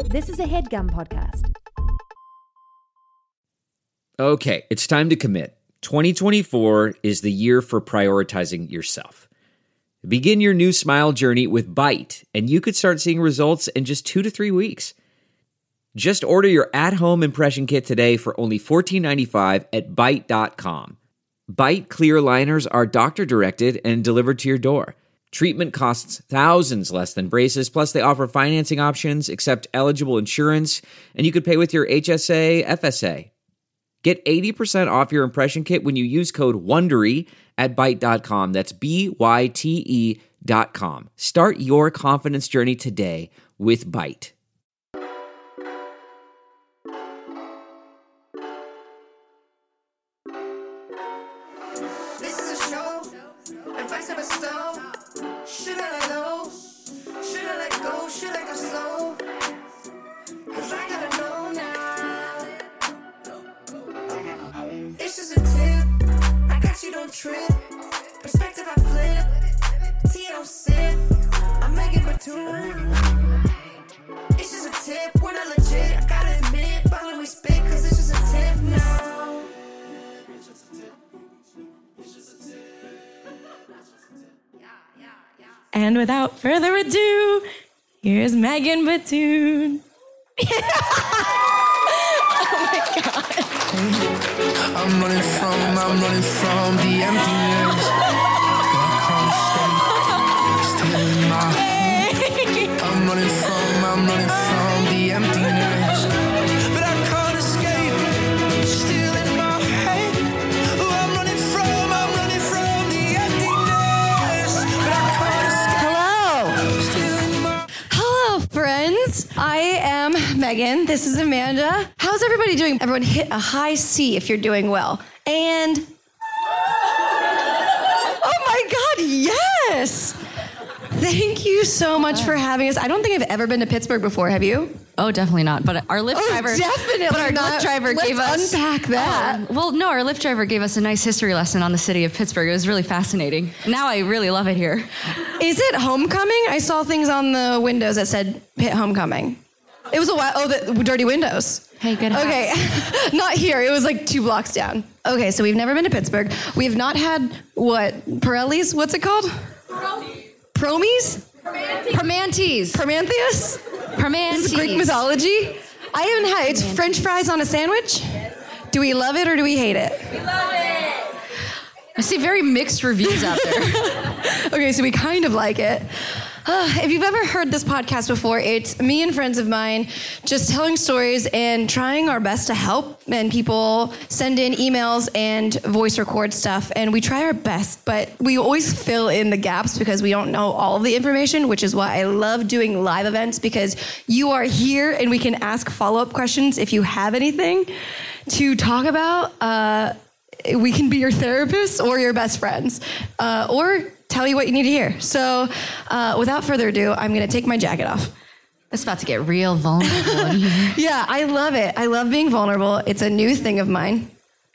This is a HeadGum podcast. Okay, it's time to commit. 2024 is the year for prioritizing yourself. Begin your new smile journey with Byte, and you could start seeing results in just 2 to 3 weeks. Just order your at-home impression kit today for only $14.95 at Byte.com. Byte clear liners are doctor-directed and delivered to your door. Treatment costs thousands less than braces, plus they offer financing options, accept eligible insurance, and you could pay with your HSA, FSA. Get 80% off your impression kit when you use code WONDERY at Byte.com. That's BYTE.com. Start your confidence journey today with Byte. This is a show. Advice of a stone. Should I let go? Should I let go? Should I go slow? Cause I gotta know now. It's just a tip. I got you, don't trip. Perspective I flip. Tea don't sip. I'm Megan Batoon. It's just a tip. We're not legit. I gotta admit. But we spit cause it's just a tip now. It's just a tip. And without further ado, here's Megan Batoon. Oh my God. I'm running from the emptiness. Still in my head. I'm running from the emptiness. But I can't escape. Still in my head. Oh, I'm running from the emptiness. But I can't escape. Still in my Hello, friends. I am Megan. This is Amanda. How's everybody doing? Everyone hit a high C if you're doing well. And oh my God, yes! Thank you so much for having us. I don't think I've ever been to Pittsburgh before. Have you? Oh, definitely not. But our Lyft driver, definitely but our not. Lyft driver Let's gave us unpack that. No, our Lyft driver gave us a nice history lesson on the city of Pittsburgh. It was really fascinating. Now I really love it here. Is it homecoming? I saw things on the windows that said Pitt homecoming. It was a while. Oh, the dirty windows. Hey, good hats. Okay, not here. It was like 2 blocks down. Okay, so we've never been to Pittsburgh. We've not had Pirellis? What's it called? Promies? Permantes. Prometheus? Permantes. This is Greek mythology. I haven't had. It's French fries on a sandwich. Do we love it or do we hate it? We love it. I see very mixed reviews out there. Okay, so we kind of like it. If you've ever heard this podcast before, it's me and friends of mine just telling stories and trying our best to help. And people send in emails and voice record stuff, and we try our best, but we always fill in the gaps because we don't know all of the information, which is why I love doing live events, because you are here and we can ask follow-up questions if you have anything to talk about. We can be your therapist or your best friends, or tell you what you need to hear. So without further ado, I'm going to take my jacket off. It's about to get real vulnerable in here. Yeah, I love it. I love being vulnerable. It's a new thing of mine.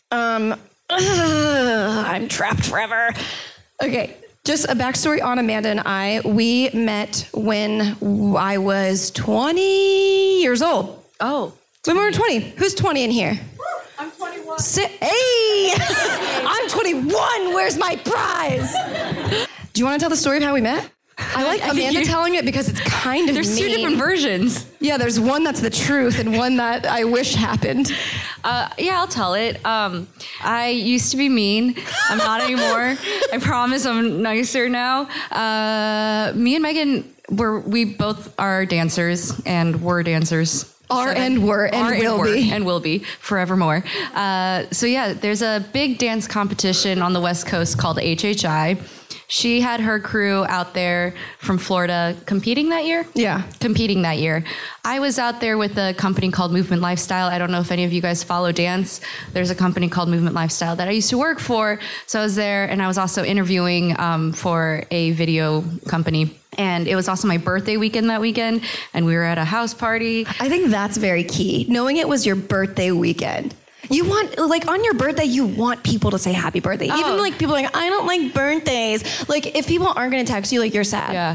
I'm trapped forever. Okay, just a backstory on Amanda and I. We met when I was 20 years old. Oh. When we were 20. Who's 20 in here? I'm 21. Hey! I'm 21. Where's my prize? Do you want to tell the story of how we met? I like Amanda telling it because it's kind of There's mean. 2 different versions. Yeah, there's one that's the truth and one that I wish happened. Yeah, I'll tell it. I used to be mean. I'm not anymore. I promise I'm nicer now. Me and Megan, we both are dancers and were dancers. Are and were and will be. And will be forevermore. So yeah, there's a big dance competition on the West Coast called HHI. She had her crew out there from Florida competing that year. Yeah. Competing that year. I was out there with a company called Movement Lifestyle. I don't know if any of you guys follow dance. There's a company called Movement Lifestyle that I used to work for. So I was there, and I was also interviewing for a video company. And it was also my birthday weekend that weekend, and we were at a house party. I think that's very key. Knowing it was your birthday weekend. You want, like, on your birthday, you want people to say happy birthday. Oh. Even, like, people are like, I don't like birthdays. Like, if people aren't going to text you, like, you're sad. Yeah.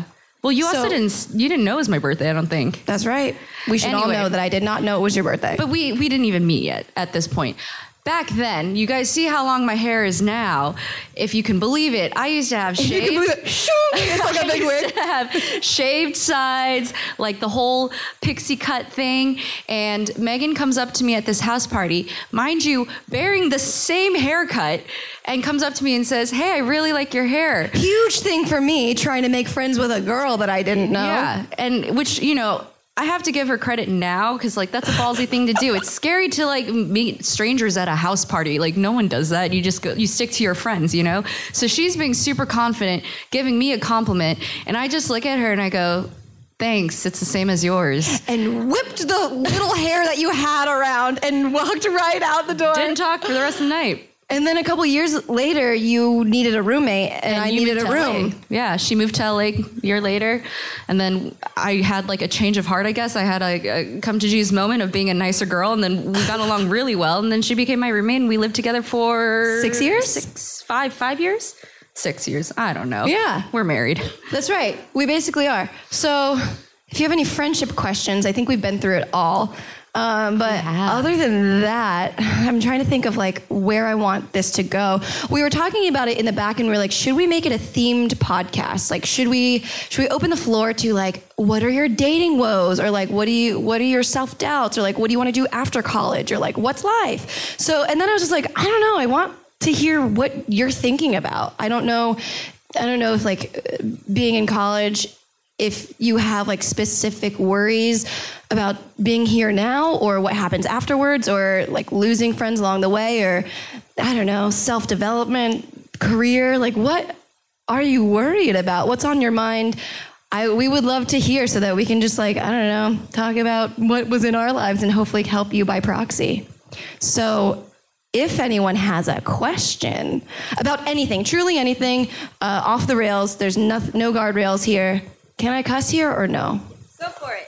Well, you also So- didn't know it was my birthday, I don't think. That's right. We should all Anyway. know that I did not know it was your birthday. But we didn't even meet yet at this point. Back then, you guys see how long my hair is now. If you can believe it, I used to have shaved. you can believe it. Shoo! It's like a big I wig. used to have shaved sides, like the whole pixie cut thing. And Megan comes up to me at this house party, mind you, bearing the same haircut, and comes up to me and says, "Hey, I really like your hair." Huge thing for me trying to make friends with a girl that I didn't know. Yeah, and which, you know, I have to give her credit now because, like, that's a ballsy thing to do. It's scary to, like, meet strangers at a house party. Like, no one does that. You just go, you stick to your friends, you know? So she's being super confident, giving me a compliment, and I just look at her and I go, "Thanks, it's the same as yours." And whipped the little hair that you had around and walked right out the door. Didn't talk for the rest of the night. And then a couple years later, you needed a roommate, and I you needed moved a to LA. room. Yeah, she moved to LA a year later. And then I had like a change of heart, I guess. I had a come to Jesus moment of being a nicer girl. And then we got along really well. And then she became my roommate. And we lived together for 6 years? 5 years? 6 years. I don't know. Yeah. We're married. That's right. We basically are. So if you have any friendship questions, I think we've been through it all. But other than that, I'm trying to think of like where I want this to go. We were talking about it in the back and we were like, should we make it a themed podcast? Like, should we open the floor to like, what are your dating woes? Or like, what are your self-doubts? Or like, what do you want to do after college? Or like, what's life? So, and then I was just like, I don't know. I want to hear what you're thinking about. I don't know if like being in college, if you have like specific worries about being here now or what happens afterwards or like losing friends along the way or I don't know, self-development, career, like what are you worried about? What's on your mind? We would love to hear so that we can just like, I don't know, talk about what was in our lives and hopefully help you by proxy. So if anyone has a question about anything, truly anything, off the rails, there's no guardrails here. Can I cuss here or no? Go for it.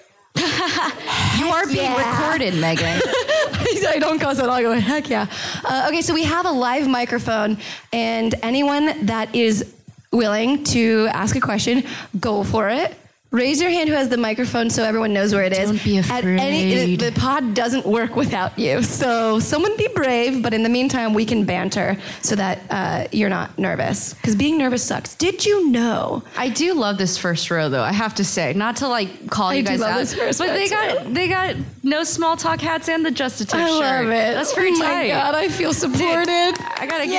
You are being recorded, Megan. I don't cuss at all. I go, heck yeah. Okay, so we have a live microphone, and anyone that is willing to ask a question, go for it. Raise your hand who has the microphone so everyone knows where it is. Don't be afraid. The pod doesn't work without you. So someone be brave, but in the meantime, we can banter so that you're not nervous. Because being nervous sucks. Did you know? I do love this first row, though. I have to say, not to like call you do guys love out, this first but row, they got no small talk hats and the Just a Tip I shirt. love it. That's pretty oh tight. my God, I feel supported. I gotta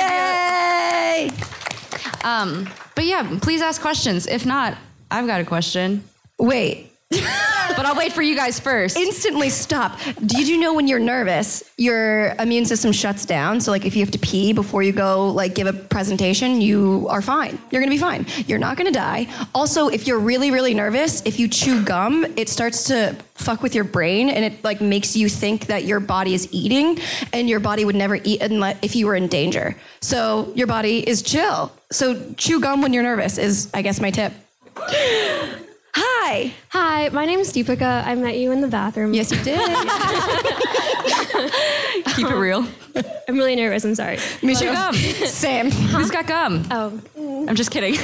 give you. Yay! But yeah, please ask questions. If not, I've got a question. Wait. But I'll wait for you guys first. Instantly stop. Did you know when you're nervous, your immune system shuts down? So like if you have to pee before you go like give a presentation, you are fine. You're gonna be fine. You're not gonna die. Also, if you're really, really nervous, if you chew gum, it starts to fuck with your brain and it like makes you think that your body is eating and your body would never eat if you were in danger. So your body is chill. So chew gum when you're nervous is, I guess, my tip. Hi. Hi, my name is Deepika. I met you in the bathroom. Yes, you did. Keep it real. I'm really nervous. I'm sorry. Me too. Gum. Same. Who's got gum? Oh, I'm just kidding.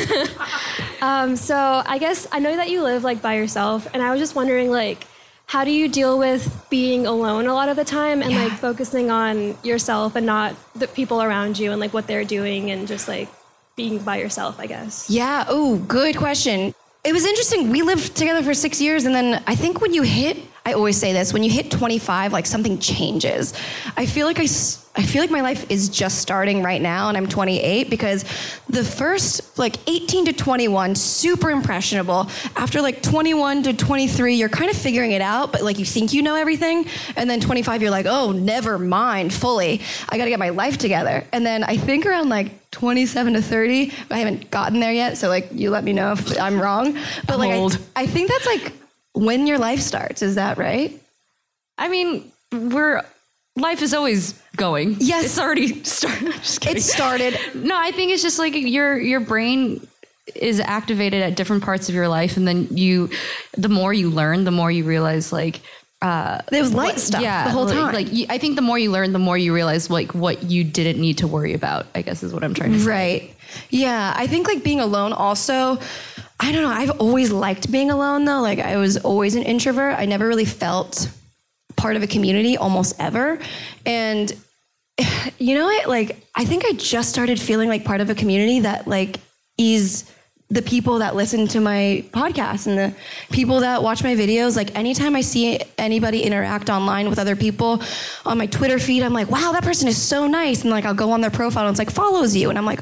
so I guess I know that you live like by yourself, and I was just wondering, like, how do you deal with being alone a lot of the time and like focusing on yourself and not the people around you and like what they're doing and just like being by yourself, I guess. Yeah. Oh, good question. It was interesting. We lived together for 6 years, and then I think when you hit, I always say this, when you hit 25, like something changes. I feel like my life is just starting right now, and I'm 28, because the first like 18 to 21, super impressionable. After like 21 to 23, you're kind of figuring it out, but like you think you know everything. And then 25, you're like, oh, never mind, fully. I got to get my life together. And then I think around like 27 to 30, I haven't gotten there yet, so like you let me know if I'm wrong. But like I think that's like when your life starts. Is that right? I mean, life is always going. Yes. It's already started. Just kidding. It started. No, I think it's just like your brain is activated at different parts of your life, and then the more you learn, the more you realize like It was light stuff the whole time. I think the more you learn, the more you realize like what you didn't need to worry about, I guess is what I'm trying to say. Right. Yeah. I think like being alone also, I don't know. I've always liked being alone though. Like I was always an introvert. I never really felt part of a community almost ever. And you know what? Like, I think I just started feeling like part of a community that like is the people that listen to my podcast and the people that watch my videos. Like anytime I see anybody interact online with other people on my Twitter feed, I'm like, wow, that person is so nice. And like, I'll go on their profile and it's like follows you. And I'm like,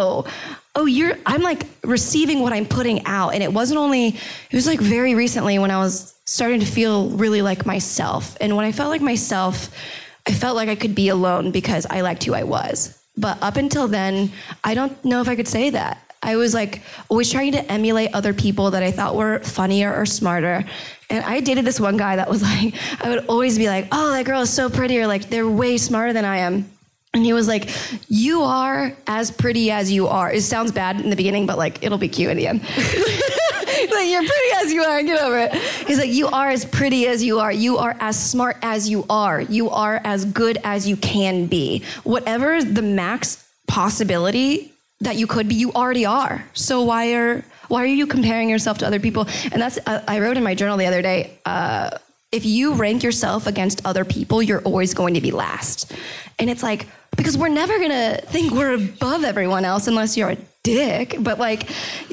I'm like receiving what I'm putting out. And it was like very recently when I was starting to feel really like myself. And when I felt like myself, I felt like I could be alone because I liked who I was. But up until then, I don't know if I could say that. I was like always trying to emulate other people that I thought were funnier or smarter. And I dated this one guy that was like, I would always be like, oh, that girl is so pretty, or like they're way smarter than I am. And he was like, you are as pretty as you are. It sounds bad in the beginning, but like it'll be cute in the end. Like, you're pretty as you are, get over it. He's like, you are as pretty as you are. You are as smart as you are. You are as good as you can be. Whatever the max possibility that you could be, you already are. So why are you comparing yourself to other people? And that's, I wrote in my journal the other day, if you rank yourself against other people, you're always going to be last. And it's like, because we're never going to think we're above everyone else unless you're a dick. But like,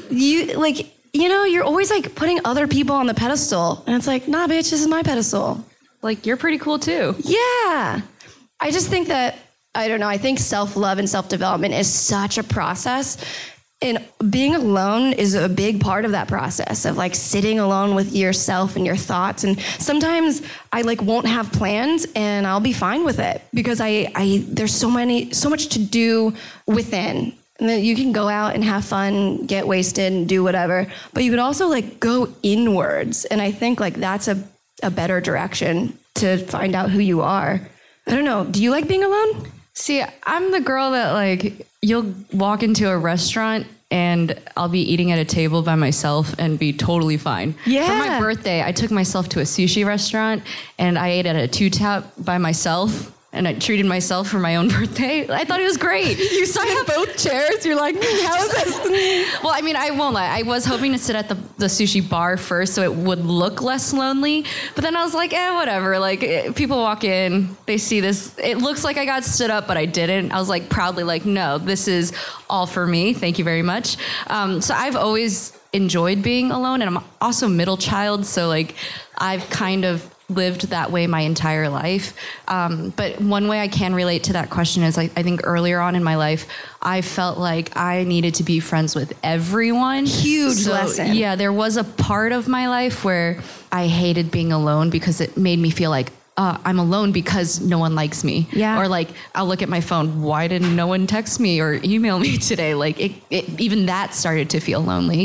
you're always like putting other people on the pedestal. And it's like, nah, bitch, this is my pedestal. Like, you're pretty cool too. Yeah. I just think that, I don't know, I think self-love and self-development is such a process. And being alone is a big part of that process of like sitting alone with yourself and your thoughts. And sometimes I like won't have plans and I'll be fine with it because there's so much to do within. And then you can go out and have fun, get wasted and do whatever, but you could also like go inwards. And I think like that's a better direction to find out who you are. I don't know. Do you like being alone? See, I'm the girl that like, you'll walk into a restaurant and I'll be eating at a table by myself and be totally fine. Yeah. For my birthday, I took myself to a sushi restaurant and I ate at a two-tap by myself. And I treated myself for my own birthday. I thought it was great. You sat in both chairs. You're like, how is this? Well, I mean, I won't lie. I was hoping to sit at the sushi bar first so it would look less lonely. But then I was like, whatever. Like, people walk in, they see this. It looks like I got stood up, but I didn't. I was like, proudly like, no, this is all for me. Thank you very much. So I've always enjoyed being alone. And I'm also middle child. So like, I've kind of lived that way my entire life. But one way I can relate to that question is I think earlier on in my life, I felt like I needed to be friends with everyone. Huge lesson. Yeah, there was a part of my life where I hated being alone because it made me feel like I'm alone because no one likes me. Yeah. Or like, I'll look at my phone. Why didn't no one text me or email me today? Like even that started to feel lonely.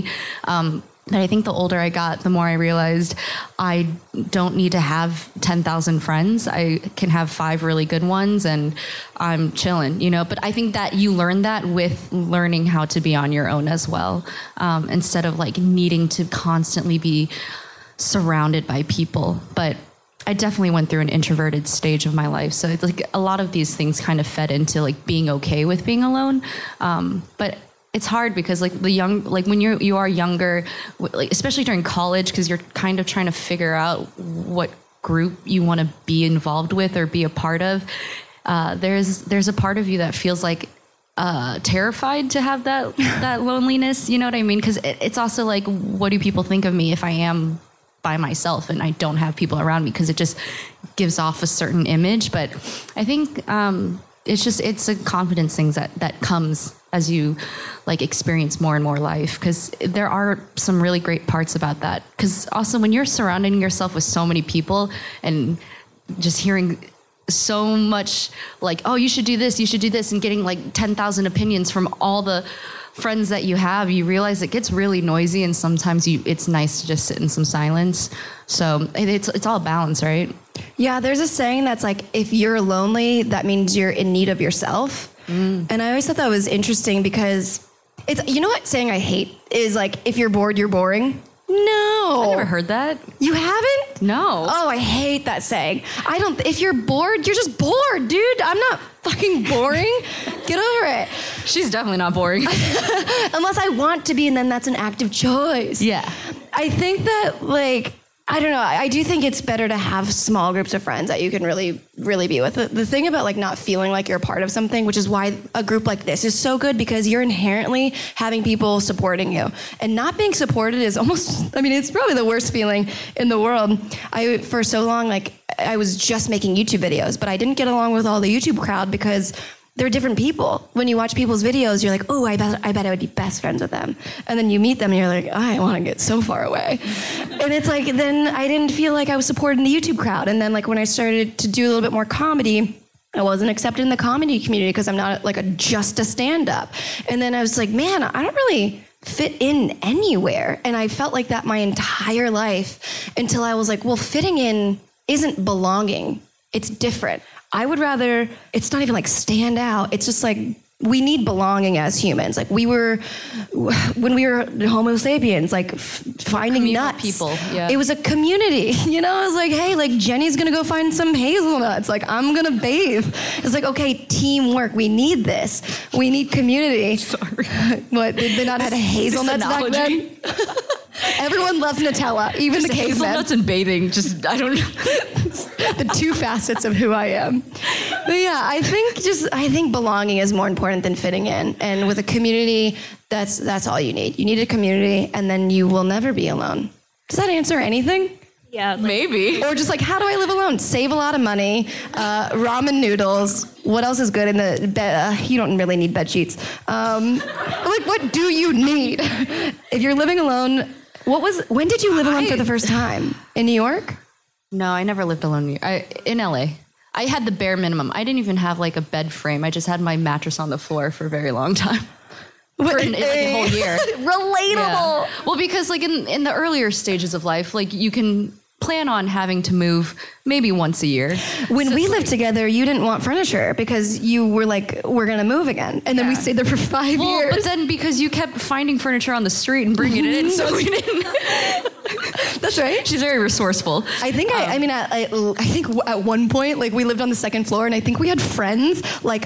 But I think the older I got, the more I realized I don't need to have 10,000 friends. I can have 5 really good ones and I'm chilling, you know? But I think that you learn that with learning how to be on your own as well. Instead of like needing to constantly be surrounded by people. But I definitely went through an introverted stage of my life. So it's like a lot of these things kind of fed into like being okay with being alone. But it's hard because like when you are younger, like especially during college, because you're kind of trying to figure out what group you want to be involved with or be a part of. There's a part of you that feels like terrified to have that loneliness. You know what I mean? Because it's also like, what do people think of me if I am by myself and I don't have people around me? Because it just gives off a certain image. But I think it's a confidence thing that comes as you like experience more and more life, because there are some really great parts about that. Because also when you're surrounding yourself with so many people and just hearing so much like, oh, you should do this, and getting like 10,000 opinions from all the friends that you have, you realize it gets really noisy, and sometimes it's nice to just sit in some silence. So it's all balance, right? Yeah, there's a saying that's like, if you're lonely, that means you're in need of yourself. And I always thought that was interesting because it's, you know what saying I hate is like, if you're bored, you're boring. No. I never heard that. You haven't? No. Oh, I hate that saying. If you're bored, you're just bored, dude. I'm not fucking boring. Get over it. She's definitely not boring. Unless I want to be, and then that's an active choice. Yeah. I think that, I don't know. I do think it's better to have small groups of friends that you can really, really be with. The thing about not feeling like you're a part of something, which is why a group like this is so good, because you're inherently having people supporting you. And not being supported is almost, it's probably the worst feeling in the world. For so long, I was just making YouTube videos, but I didn't get along with all the YouTube crowd because they're different people. When you watch people's videos, you're like, oh, I bet I would be best friends with them. And then you meet them and you're like, I want to get so far away. And it's then I didn't feel like I was supported in the YouTube crowd. And then when I started to do a little bit more comedy, I wasn't accepted in the comedy community because I'm not just a stand-up. And then I was like, man, I don't really fit in anywhere. And I felt like that my entire life until I was like, well, fitting in isn't belonging. It's different. I would rather, it's not even stand out. It's just we need belonging as humans. When we were Homo sapiens, finding Communal nuts. people, yeah. It was a community. I was like, hey, Jenny's gonna go find some hazelnuts. I'm gonna bathe. It's okay, teamwork. We need this. We need community. Sorry. What, did they not have hazelnuts back then? Everyone loves Nutella, even the cavemen. Hazelnuts and bathing, I don't know. The two facets of who I am. But yeah, I think belonging is more important than fitting in. And with a community, that's all you need. You need a community, and then you will never be alone. Does that answer anything? Yeah. Maybe. Or just how do I live alone? Save a lot of money, ramen noodles. What else is good in the bed? You don't really need bed sheets. What do you need? If you're living alone, when did you live alone for the first time? In New York? No, I never lived alone in LA. I had the bare minimum. I didn't even have a bed frame. I just had my mattress on the floor for a very long time. For a whole year. Relatable. Yeah. Well, because in the earlier stages of life, you can plan on having to move maybe once a year. When we lived together, you didn't want furniture because you were we're going to move again. And then we stayed there for 5 years. But then because you kept finding furniture on the street and bringing it in, so we didn't. That's right. She's very resourceful. I think I think at one point we lived on the second floor, and I think we had friends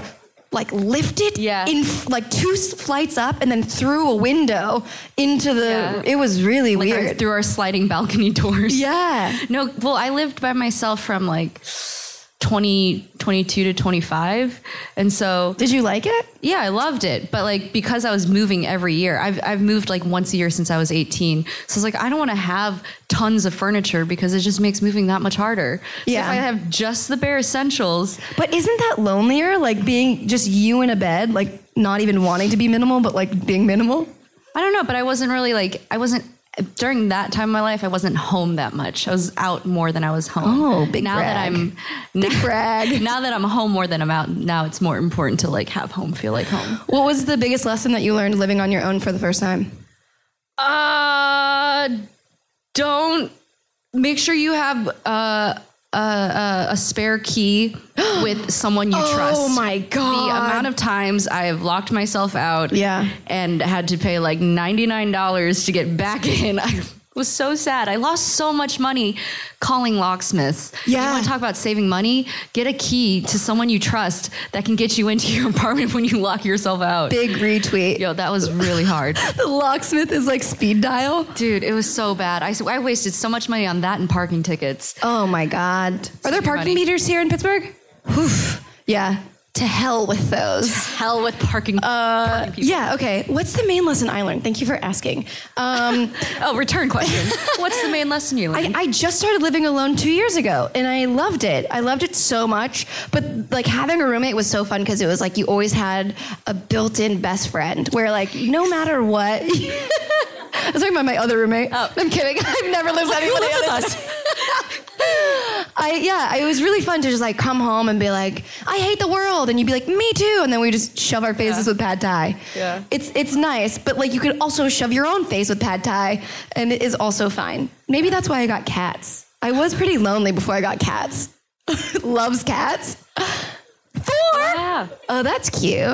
lift it in 2 flights up and then through a window into the, it was really weird. Through our sliding balcony doors. Yeah. No, well, I lived by myself from 22 to 25. And so. Did you like it? Yeah, I loved it. But because I was moving every year, I've moved once a year since I was 18. So it's I don't want to have tons of furniture because it just makes moving that much harder. So if I have just the bare essentials. But isn't that lonelier? Being just you in a bed, not even wanting to be minimal, but being minimal? I don't know, but I wasn't really during that time of my life, I wasn't home that much. I was out more than I was home. Oh, big brag. Big brag. Now that I'm home more than I'm out, now it's more important to have home feel like home. What was the biggest lesson that you learned living on your own for the first time? Don't make sure you have a spare key with someone you trust. Oh my God. The amount of times I have locked myself out and had to pay $99 to get back in. I was so sad. I lost so much money calling locksmiths. Yeah. You want to talk about saving money? Get a key to someone you trust that can get you into your apartment when you lock yourself out. Big retweet. Yo, that was really hard. The locksmith is speed dial. Dude, it was so bad. I wasted so much money on that and parking tickets. Oh my God. Are there parking meters here in Pittsburgh? Oof. Yeah. To hell with those. Hell with parking people. Yeah, okay. What's the main lesson I learned? Thank you for asking. Return question. What's the main lesson you learned? I just started living alone 2 years ago, and I loved it. I loved it so much. But having a roommate was so fun because it was you always had a built-in best friend where no matter what. I was talking about my other roommate. Oh. I'm kidding. I've never lived with anybody else. It was really fun to just come home and be I hate the world, and you'd be me too, and then we just shove our faces with pad thai. Yeah, it's nice, but you could also shove your own face with pad thai, and it is also fine. Maybe that's why I got cats. I was pretty lonely before I got cats. Loves cats. 4. Yeah. Oh, that's cute.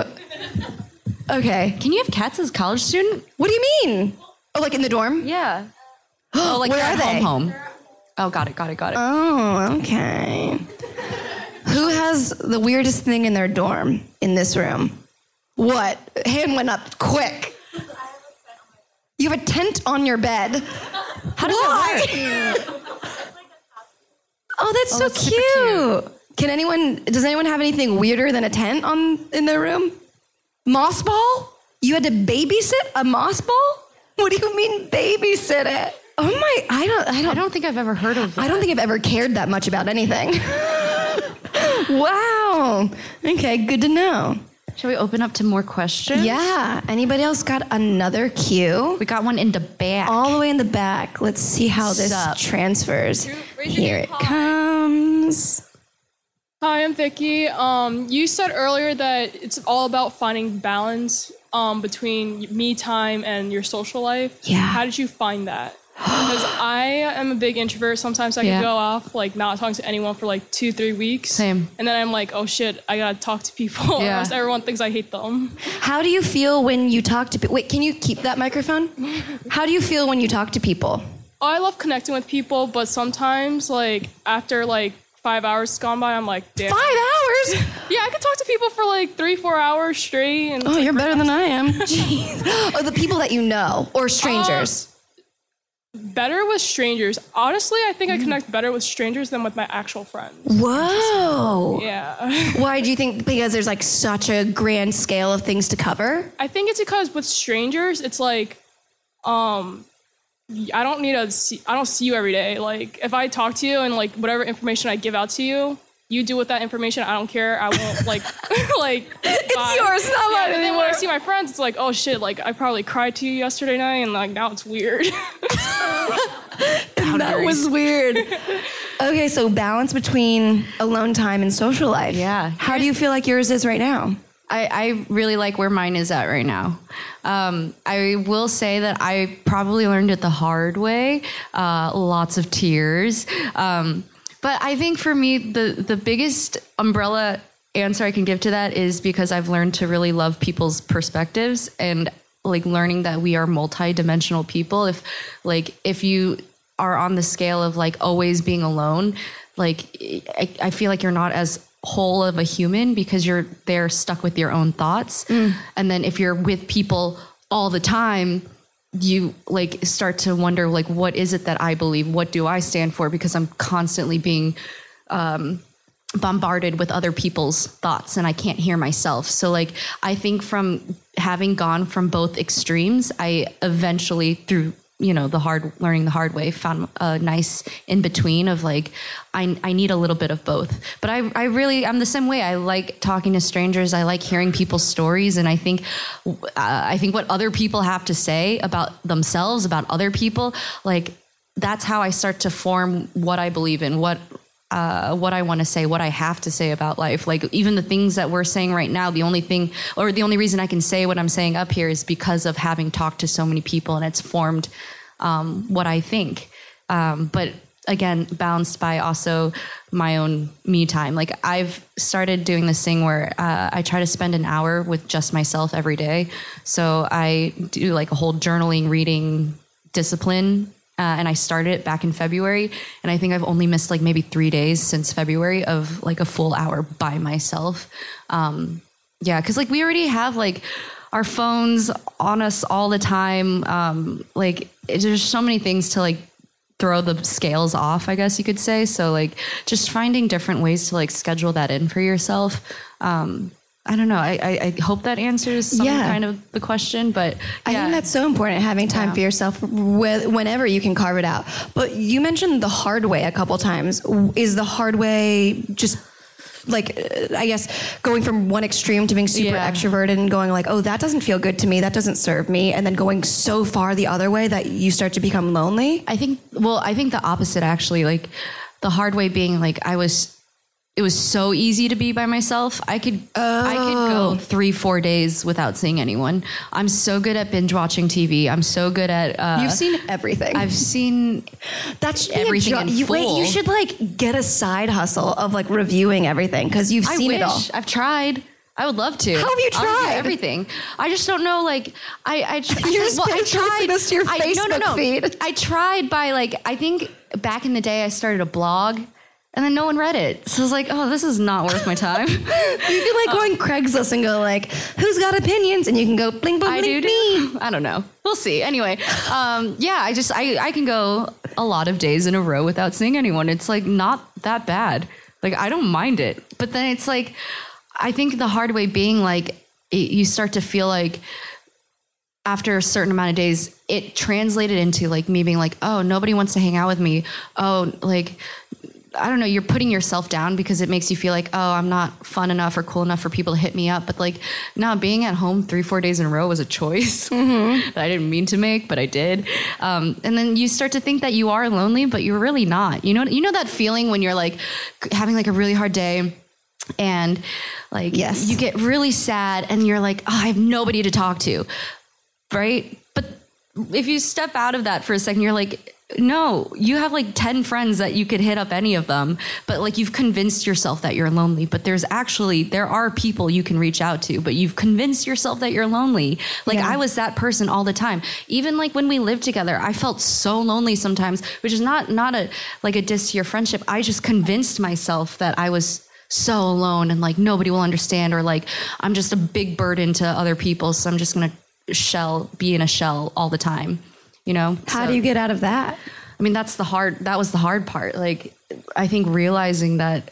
Okay. Can you have cats as a college student? What do you mean? Oh, in the dorm? Yeah. Oh, like Where they're are they? home. Oh, got it. Oh, okay. Who has the weirdest thing in their dorm in this room? What? Hand went up quick. You have a tent on your bed. How does that work? Oh, that's so cute. Does anyone have anything weirder than a tent in their room? Moss ball? You had to babysit a moss ball? What do you mean babysit it? Oh my, I don't think I've ever heard of that. I don't think I've ever cared that much about anything. Wow. Okay, good to know. Shall we open up to more questions? Yeah. Anybody else got another cue? We got one in the back. All the way in the back. Let's see how this Sup? transfers. Raise your Here hand. it Hi. comes. Hi, I'm Vicky. You said earlier that it's all about finding balance between me time and your social life. Yeah. How did you find that? Because I am a big introvert. Sometimes I Yeah. can go off like not talking to anyone for like 2-3 weeks. Same. And then I'm like, oh shit, I gotta talk to people. Yeah. Or else everyone thinks I hate them. How do you feel when you talk to people? Wait, can you keep that microphone? How do you feel when you talk to people? Oh, I love connecting with people, but sometimes like after like 5 hours gone by, I'm like, damn. 5 hours? Yeah, I could talk to people for like 3-4 hours straight. And it's Oh, like, you're better than I am. Jeez. Oh, the people that you know or strangers. Better with strangers. Honestly, I think I connect better with strangers than with my actual friends. Whoa. Yeah. Why do you think? Because there's like such a grand scale of things to cover. I think it's because with strangers, it's like, I don't see you every day. Like, if I talk to you and like whatever information I give out to you, you do with that information. I don't care. I won't like, It's yours, not mine And then anymore. when I see my friends, it's like, oh shit, like I probably cried to you yesterday night, and like now it's weird. That was weird. Okay, so balance between alone time and social life. Yeah. How do you feel like yours is right now? I really like where mine is at right now. I will say that I probably learned it the hard way. Lots of tears. But I think for me, the biggest umbrella answer I can give to that is because I've learned to really love people's perspectives and like learning that we are multi-dimensional people. If you are on the scale of like always being alone, like I feel like you're not as whole of a human because you're there stuck with your own thoughts. And then if you're with people all the time, you like start to wonder like, what is it that I believe? What do I stand for? Because I'm constantly being bombarded with other people's thoughts and I can't hear myself. So like, I think from having gone from both extremes, I eventually through learning the hard way, found a nice in between of like, I need a little bit of both. But I'm the same way. I like talking to strangers. I like hearing people's stories. And I think what other people have to say about themselves, about other people, like that's how I start to form what I believe in, what I want to say, what I have to say about life. Like even the things that we're saying right now, the only reason I can say what I'm saying up here is because of having talked to so many people and it's formed what I think. But again, balanced by also my own me time. Like I've started doing this thing where I try to spend an hour with just myself every day. So I do like a whole journaling, reading discipline. And I started it back in February. And I think I've only missed like maybe 3 days since February of like a full hour by myself. Cause like we already have like our phones on us all the time. There's so many things to like throw the scales off, I guess you could say. So like just finding different ways to like schedule that in for yourself. I don't know. I hope that answers some kind of the question, but I think that's so important, having time for yourself whenever you can carve it out. But you mentioned the hard way a couple times. Is the hard way just like, I guess, going from one extreme to being super extroverted and going like, oh, that doesn't feel good to me, that doesn't serve me, and then going so far the other way that you start to become lonely? I think the opposite actually. Like the hard way being like it was so easy to be by myself. I could go 3-4 days without seeing anyone. I'm so good at binge watching TV. I'm so good at You've seen everything. I've seen that should everything be a in full. Wait, you should like get a side hustle of like reviewing everything because you've seen it all. I've tried. I would love to. How have you I'll do tried? everything. I just don't know. Like, I You're just posting this to your Facebook feed. I tried by I think back in the day I started a blog, and then no one read it. So I was like, oh, this is not worth my time. You can go on Craigslist and go who's got opinions? And you can go bling, bling, I bling, do. me. I don't know. We'll see. Anyway, I can go a lot of days in a row without seeing anyone. It's not that bad. I don't mind it. But then it's I think the hard way being you start to feel after a certain amount of days, it translated into me being oh, nobody wants to hang out with me. Oh, I don't know, you're putting yourself down because it makes you feel oh, I'm not fun enough or cool enough for people to hit me up. But no, being at home 3-4 days in a row was a choice that I didn't mean to make, but I did. And then you start to think that you are lonely, but you're really not. You know that feeling when you're having a really hard day and yes. you get really sad and you're oh, I have nobody to talk to. Right? But if you step out of that for a second, you're no, you have 10 friends that you could hit up any of them, but you've convinced yourself that you're lonely, but there are people you can reach out to, but you've convinced yourself that you're lonely. I was that person all the time. Even when we lived together, I felt so lonely sometimes, which is not a diss to your friendship. I just convinced myself that I was so alone and nobody will understand, or I'm just a big burden to other people. So I'm just going to be in a shell all the time. How do you get out of that? I mean, that was the hard part. I think realizing that,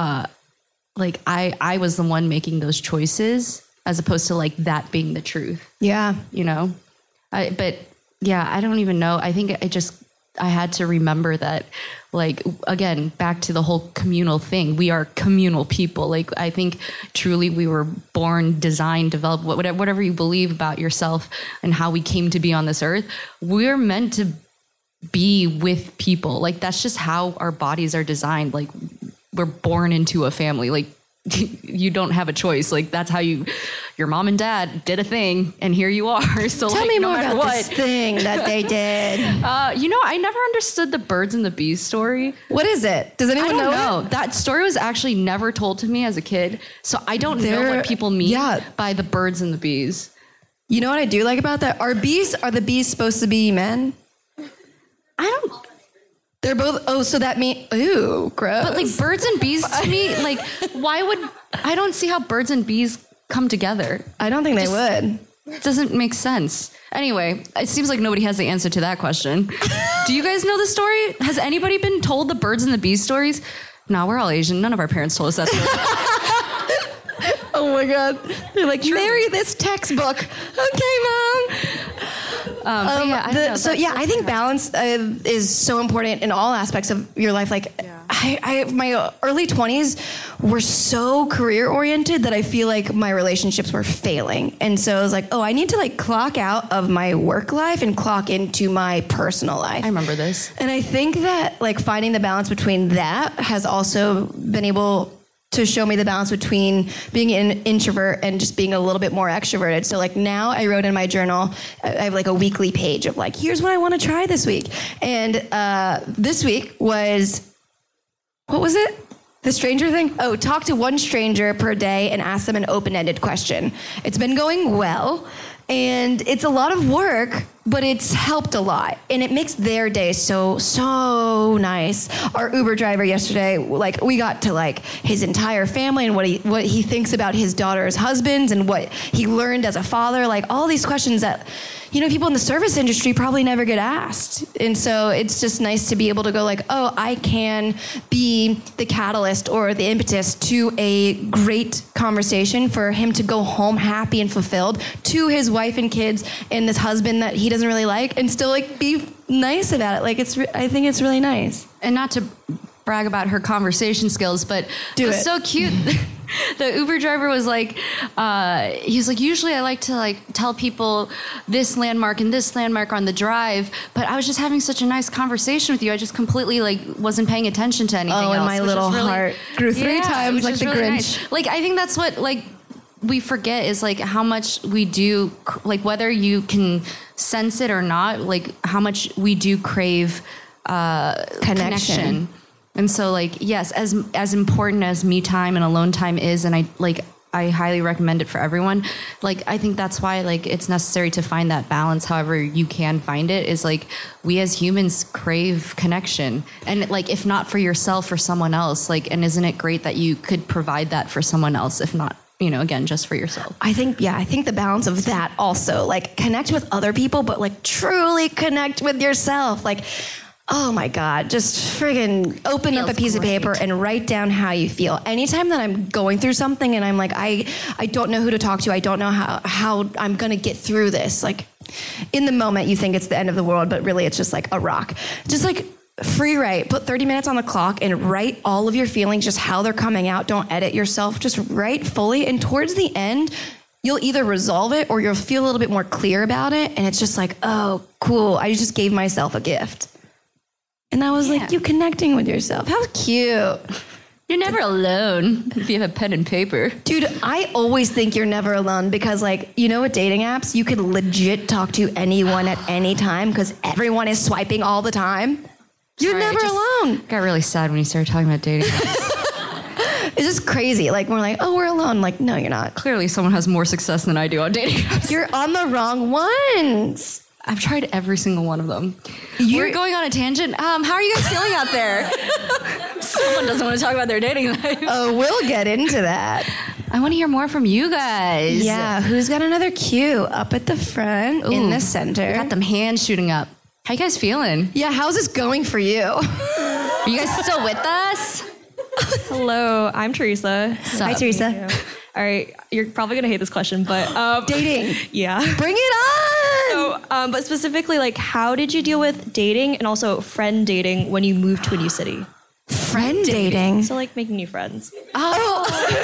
I was the one making those choices as opposed to that being the truth. Yeah. But yeah, I don't even know. I think I had to remember that, again, back to the whole communal thing. We are communal people. I think truly we were born, designed, developed, whatever you believe about yourself and how we came to be on this earth. We're meant to be with people. That's just how our bodies are designed. We're born into a family. You don't have a choice. That's how your mom and dad did a thing, and here you are. So tell me no more matter about what, this thing that they did. I never understood the birds and the bees story. What is it? Does anyone I don't know? know. That story was actually never told to me as a kid, so I don't know what people mean by the birds and the bees. You know what I do like about that? Are the bees supposed to be men? I don't. They're both. Oh, so that means. Ooh, gross. But birds and bees to me, why would I don't see how birds and bees come together. I don't think they would. It doesn't make sense. Anyway, it seems like nobody has the answer to that question. Do you guys know the story? Has anybody been told the birds and the bees stories? No, we're all Asian. None of our parents told us that story. Oh my God. They're marry this textbook. Okay, Mom. I think balance is so important in all aspects of your life. My early 20s were so career oriented that I feel like my relationships were failing. And so I was I need to clock out of my work life and clock into my personal life. I remember this. And I think that finding the balance between that has also been able to show me the balance between being an introvert and just being a little bit more extroverted. So now I wrote in my journal, I have a weekly page of here's what I want to try this week. And this week was, what was it? The stranger thing? Oh, talk to one stranger per day and ask them an open-ended question. It's been going well. And it's a lot of work, but it's helped a lot. And it makes their day so nice. Our Uber driver yesterday, we got to his entire family and what he thinks about his daughter's husbands and what he learned as a father. All these questions that, people in the service industry probably never get asked. And so it's just nice to be able to go oh, I can be the catalyst or the impetus to a great conversation for him to go home happy and fulfilled to his wife and kids and this husband that he doesn't really like, and still be nice about it. I think it's really nice. And not to brag about her conversation skills, but it was so cute. The Uber driver was he was usually I like to tell people this landmark and this landmark on the drive, but I was just having such a nice conversation with you. I just completely wasn't paying attention to anything else. And my little heart grew 3 times like the really Grinch. Nice. I think that's what we forget is how much we do, whether you can sense it or not, how much we do crave connection. And so yes, as important as me time and alone time is, and I highly recommend it for everyone. Like, I think that's why, like, it's necessary to find that balance. However you can find it is like, we as humans crave connection, and like, if not for yourself, for someone else, like, and isn't it great that you could provide that for someone else, if not, you know, again, just for yourself. I think the balance of that also, like, connect with other people, but like truly connect with yourself. Like, oh my God, just friggin' open up a piece of paper and write down how you feel. Anytime that I'm going through something and I'm like, I don't know who to talk to, I don't know how I'm gonna get through this. Like, in the moment you think it's the end of the world, but really it's just like a rock. Just like free write, put 30 minutes on the clock and write all of your feelings, just how they're coming out. Don't edit yourself, just write fully. And towards the end, you'll either resolve it or you'll feel a little bit more clear about it. And it's just like, oh, cool, I just gave myself a gift. And that was like you connecting with yourself. How cute. You're never alone if you have a pen and paper. Dude, I always think you're never alone because, like, you know, with dating apps, you could legit talk to anyone at any time because everyone is swiping all the time. You're never alone. Got really sad when you started talking about dating apps. It's just crazy. Like, we're like, oh, we're alone. Like, no, you're not. Clearly someone has more success than I do on dating apps. You're on the wrong ones. I've tried every single one of them. We're going on a tangent. How are you guys feeling out there? Someone doesn't want to talk about their dating life. Oh, we'll get into that. I want to hear more from you guys. Yeah, who's got another cue up at the front, in the center? Got them hands shooting up. How you guys feeling? Yeah, how's this going for you? Are you guys still with us? Hello, I'm Teresa. Hi, Teresa. All right, you're probably gonna hate this question, but Dating. yeah. Bring it on! So, but specifically, like, how did you deal with dating and also friend dating when you moved to a new city? Friend dating? So, like, making new friends. Oh,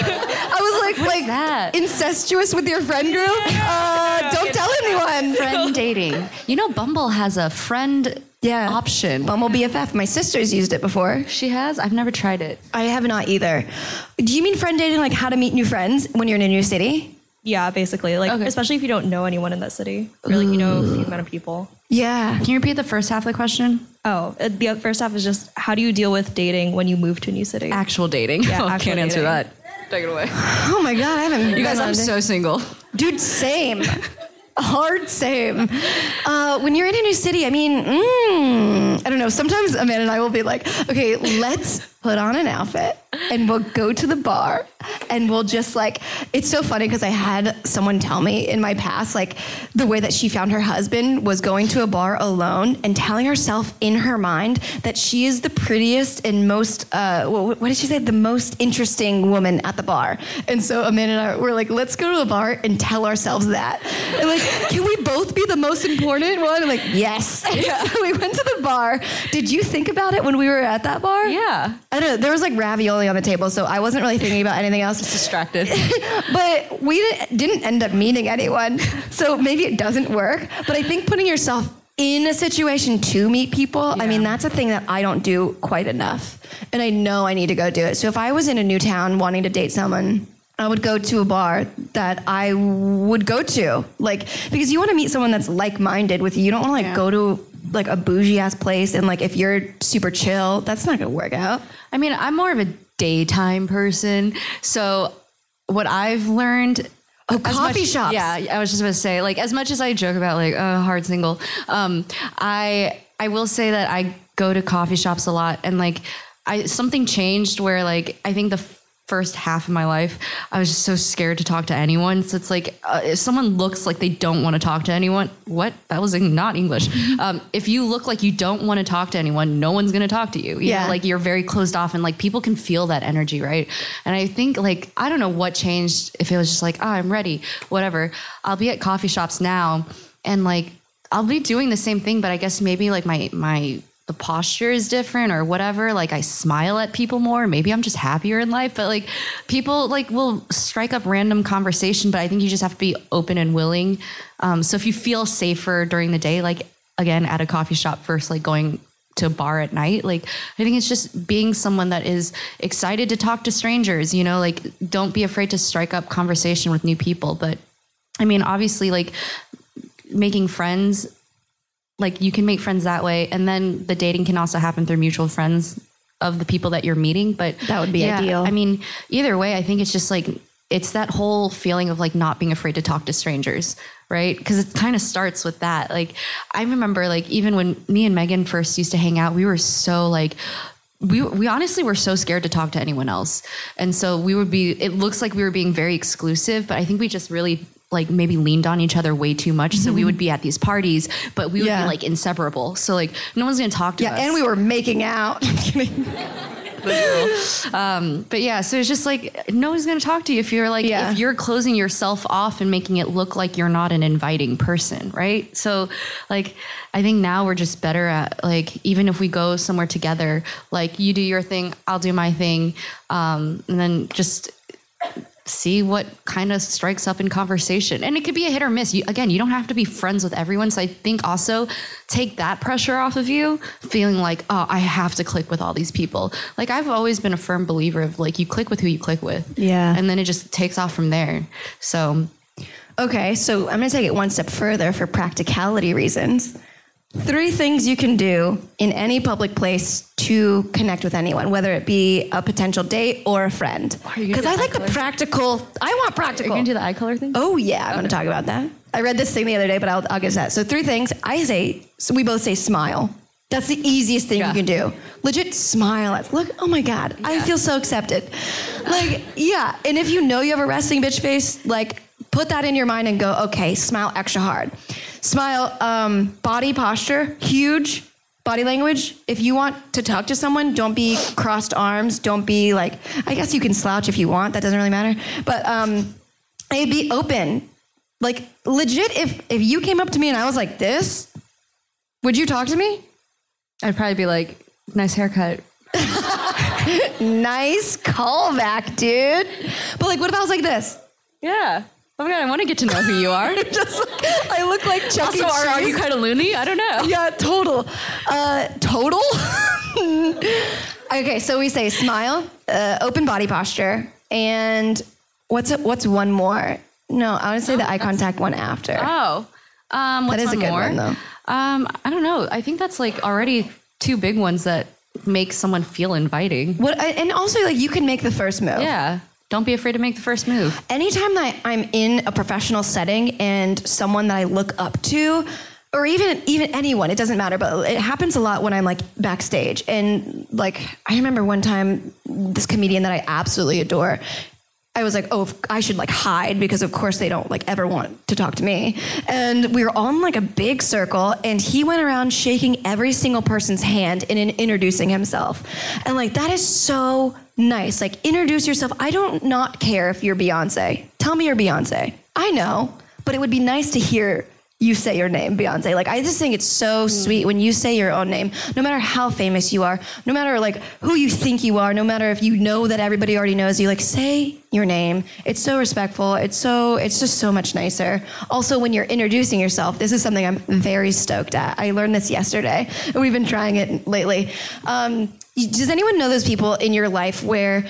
I was like that? Incestuous with your friend group? Don't tell anyone. Friend dating. You know, Bumble has a friend option. Bumble BFF. My sister's used it before. She has? I've never tried it. I have not either. Do you mean friend dating, like how to meet new friends when you're in a new city? Yeah, basically. Like, especially if you don't know anyone in that city. Or, like, you know a few amount of people. Yeah. Can you repeat the first half of the question? Oh, the first half is just, how do you deal with dating when you move to a new city? Actual dating. Yeah, I actual can't answer dating. that. Take it away. Oh my God, I haven't. You guys, I'm so single. Dude, same. Hard same. When you're in a new city, I mean, I don't know. Sometimes Amanda and I will be like, okay, let's put on an outfit and we'll go to the bar and we'll just like, it's so funny because I had someone tell me in my past, like the way that she found her husband was going to a bar alone and telling herself in her mind that she is the prettiest and most, what did she say? The most interesting woman at the bar. And so Amanda and I were like, let's go to the bar and tell ourselves that. And like, can we both be the most important one? I'm like, yes. Yeah. So we went to the bar. Did you think about it when we were at that bar? Yeah. I don't know. There was like ravioli on the table, so I wasn't really thinking about anything else. Just distracted. But we didn't end up meeting anyone, so maybe it doesn't work. But I think putting yourself in a situation to meet people, I mean, that's a thing that I don't do quite enough. And I know I need to go do it. So if I was in a new town wanting to date someone, I would go to a bar that I would go to. Like, because you want to meet someone that's like-minded with you. You don't want to like go to like a bougie ass place and like if you're super chill, that's not gonna work out. I mean, I'm more of a daytime person. So what I've learned... coffee shops. Yeah, I was just about to say, like, as much as I joke about like, hard single, I will say that I go to coffee shops a lot, and like, something changed where like, I think the first half of my life, I was just so scared to talk to anyone. So it's like, if someone looks like they don't want to talk to anyone, what? That was not English. If you look like you don't want to talk to anyone, no one's going to talk to you. You know, like you're very closed off, and like people can feel that energy, right? And I think like, I don't know what changed, if it was just like, I'm ready, whatever. I'll be at coffee shops now and like, I'll be doing the same thing, but I guess maybe like the posture is different or whatever. Like I smile at people more. Maybe I'm just happier in life, but like people like will strike up random conversation, but I think you just have to be open and willing. So if you feel safer during the day, like again, at a coffee shop versus like going to a bar at night, like I think it's just being someone that is excited to talk to strangers, you know, like don't be afraid to strike up conversation with new people. But I mean, obviously like making friends, like you can make friends that way. And then the dating can also happen through mutual friends of the people that you're meeting. But that would be ideal. I mean, either way, I think it's just like, it's that whole feeling of like not being afraid to talk to strangers, right? Because it kind of starts with that. Like, I remember like even when me and Megan first used to hang out, we were so like, we honestly were so scared to talk to anyone else. And so it looks like we were being very exclusive, but I think we just really like maybe leaned on each other way too much. So we would be at these parties, but we would be like inseparable. So like no one's going to talk to us. Yeah, and we were making out. But yeah, so it's just like no one's going to talk to you if you're like if you're closing yourself off and making it look like you're not an inviting person, right? So like I think now we're just better at like even if we go somewhere together, like you do your thing, I'll do my thing, and then just see what kind of strikes up in conversation. And it could be a hit or miss. You don't have to be friends with everyone. So I think also take that pressure off of you, feeling like, oh, I have to click with all these people. Like I've always been a firm believer of like, you click with who you click with. Yeah. And then it just takes off from there. So. Okay. So I'm going to take it one step further for practicality reasons. 3 things you can do in any public place to connect with anyone, whether it be a potential date or a friend. Because I like the practical. I want practical. Are you going to do the eye color thing? Oh, yeah. I'm going to talk about that. I read this thing the other day, but I'll get to that. So 3 things. So we both say smile. That's the easiest thing you can do. Legit smile. Look, oh my God. I feel so accepted. Like, yeah. And if you know you have a resting bitch face, like, put that in your mind and go, okay, smile extra hard. Smile, body posture, huge. Body language. If you want to talk to someone, don't be crossed arms. Don't be like, I guess you can slouch if you want. That doesn't really matter. But be open. Like, legit, if you came up to me and I was like this, would you talk to me? I'd probably be like, nice haircut. Nice callback, dude. But like, what if I was like this? Yeah. Oh my God, I want to get to know who you are. Just like, I look like Chuck E. Also, are Cheese. you kind of loony? I don't know. Yeah, total. Total? Okay, so we say smile, open body posture, and what's one more? No, I would say the eye contact one after. Oh. What's that is one a good more? one, though. I don't know. I think that's like already 2 big ones that make someone feel inviting. And also, like, you can make the first move. Yeah. Don't be afraid to make the first move. Anytime that I'm in a professional setting and someone that I look up to, or even anyone, it doesn't matter, but it happens a lot when I'm like backstage. And like, I remember one time this comedian that I absolutely adore, I was like, oh, I should like hide because of course they don't like ever want to talk to me. And we were all in like a big circle and he went around shaking every single person's hand and introducing himself. And like, that is so nice. Like, introduce yourself. I don't not care if you're Beyonce. Tell me you're Beyonce. I know, but it would be nice to hear you say your name, Beyonce. Like, I just think it's so sweet when you say your own name, no matter how famous you are, no matter like who you think you are, no matter if you know that everybody already knows you, like, say your name. It's so respectful. It's just so much nicer. Also, when you're introducing yourself, this is something I'm very stoked at. I learned this yesterday and we've been trying it lately. Does anyone know those people in your life where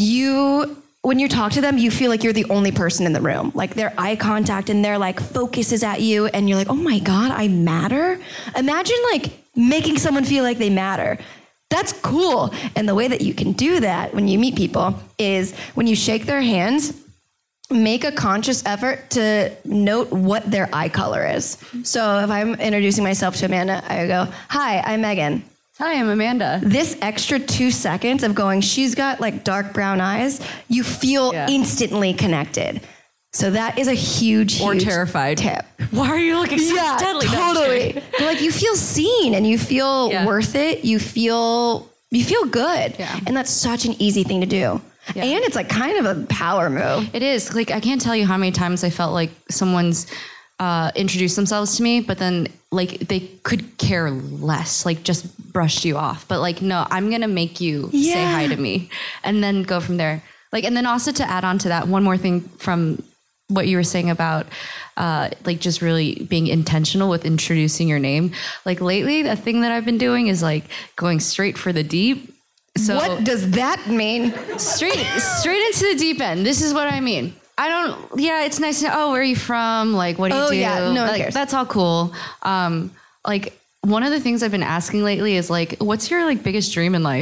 when you talk to them, you feel like you're the only person in the room? Like, their eye contact and their like focus is at you and you're like, oh my God, I matter? Imagine like making someone feel like they matter. That's cool. And the way that you can do that when you meet people is when you shake their hands, make a conscious effort to note what their eye color is. So if I'm introducing myself to Amanda, I go, hi, I'm Megan. Hi, I'm Amanda. This extra 2 seconds of going, she's got like dark brown eyes, you feel instantly connected. So that is a huge or terrified tip. Why are you looking so deadly? Totally. But like, you feel seen and you feel worth it. You feel good. Yeah. And that's such an easy thing to do. Yeah. And it's like kind of a power move. It is. Like, I can't tell you how many times I felt like someone's introduced themselves to me, but then like they could care less, like just brushed you off. But like, no, I'm going to make you say hi to me and then go from there. Like, and then also to add on to that, one more thing from what you were saying about like just really being intentional with introducing your name. Like lately, the thing that I've been doing is like going straight for the deep. So what does that mean? Straight into the deep end. This is what I mean. It's nice to know, oh, where are you from? Like, what do you do? Yeah, no one cares. That's all cool. Like, one of the things I've been asking lately is like, what's your like biggest dream in life?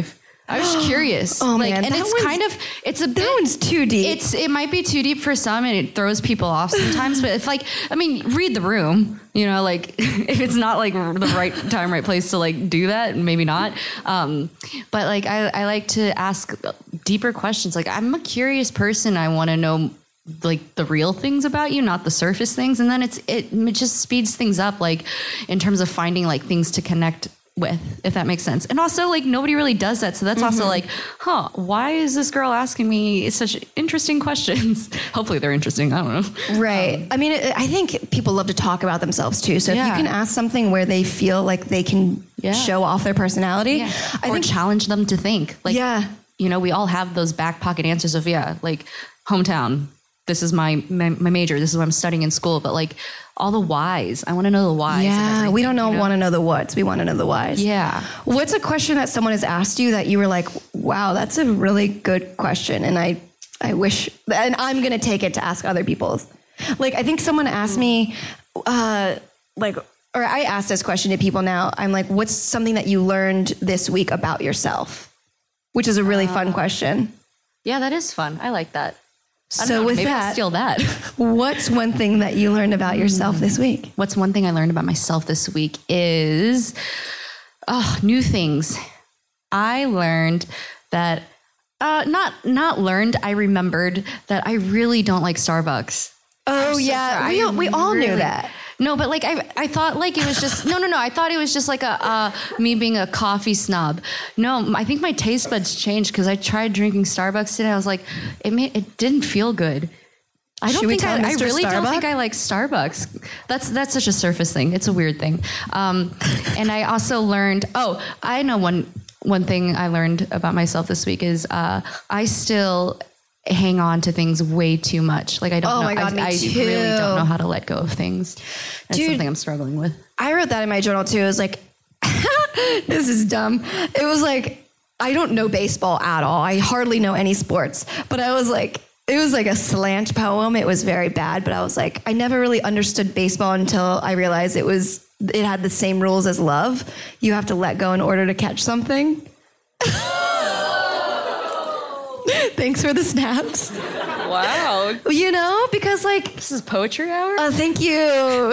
I was curious. Oh, like, man, and that it's one's- kind of, it's a bit, That one's too deep. it might be too deep for some and it throws people off sometimes, but if like, I mean, read the room, you know, like if it's not like the right time, right place to like do that, maybe not. But like, I like to ask deeper questions. Like I'm a curious person. I want to know like the real things about you, not the surface things. And then it just speeds things up, like in terms of finding like things to connect with, if that makes sense. And also like nobody really does that. So that's also like, why is this girl asking me such interesting questions? Hopefully they're interesting. I don't know. Right. I mean, I think people love to talk about themselves too. So if you can ask something where they feel like they can show off their personality, I think challenge them to think. Like, you know, we all have those back pocket answers of, like hometown. This is my major. This is what I'm studying in school. But like all the whys, I want to know the whys. Yeah, we don't want to know the whats. We want to know the whys. Yeah. What's a question that someone has asked you that you were like, wow, that's a really good question. And I wish, and I'm going to take it to ask other people's. Like, I think someone asked me, or I asked this question to people now. I'm like, what's something that you learned this week about yourself? Which is a really fun question. Yeah, that is fun. I like that. So with maybe I'll that, steal that. What's one thing that you learned about yourself this week? What's one thing I learned about myself this week is new things. I learned that I remembered that I really don't like Starbucks. Oh yeah, we all knew that. No, but like I thought like it was just no. I thought it was just like a me being a coffee snob. No, I think my taste buds changed because I tried drinking Starbucks today. I was like, it didn't feel good. I really don't think I like Starbucks. That's such a surface thing. It's a weird thing. And I also learned. Oh, I know one thing I learned about myself this week is I still hang on to things way too much. Like I don't know. My God, I really don't know how to let go of things. That's something I'm struggling with. I wrote that in my journal too. It was like, this is dumb. It was like, I don't know baseball at all. I hardly know any sports, but I was like, it was like a slant poem. It was very bad, but I was like, I never really understood baseball until I realized it had the same rules as love. You have to let go in order to catch something. Thanks for the snaps. Wow. You know, because like... This is poetry hour? Thank you.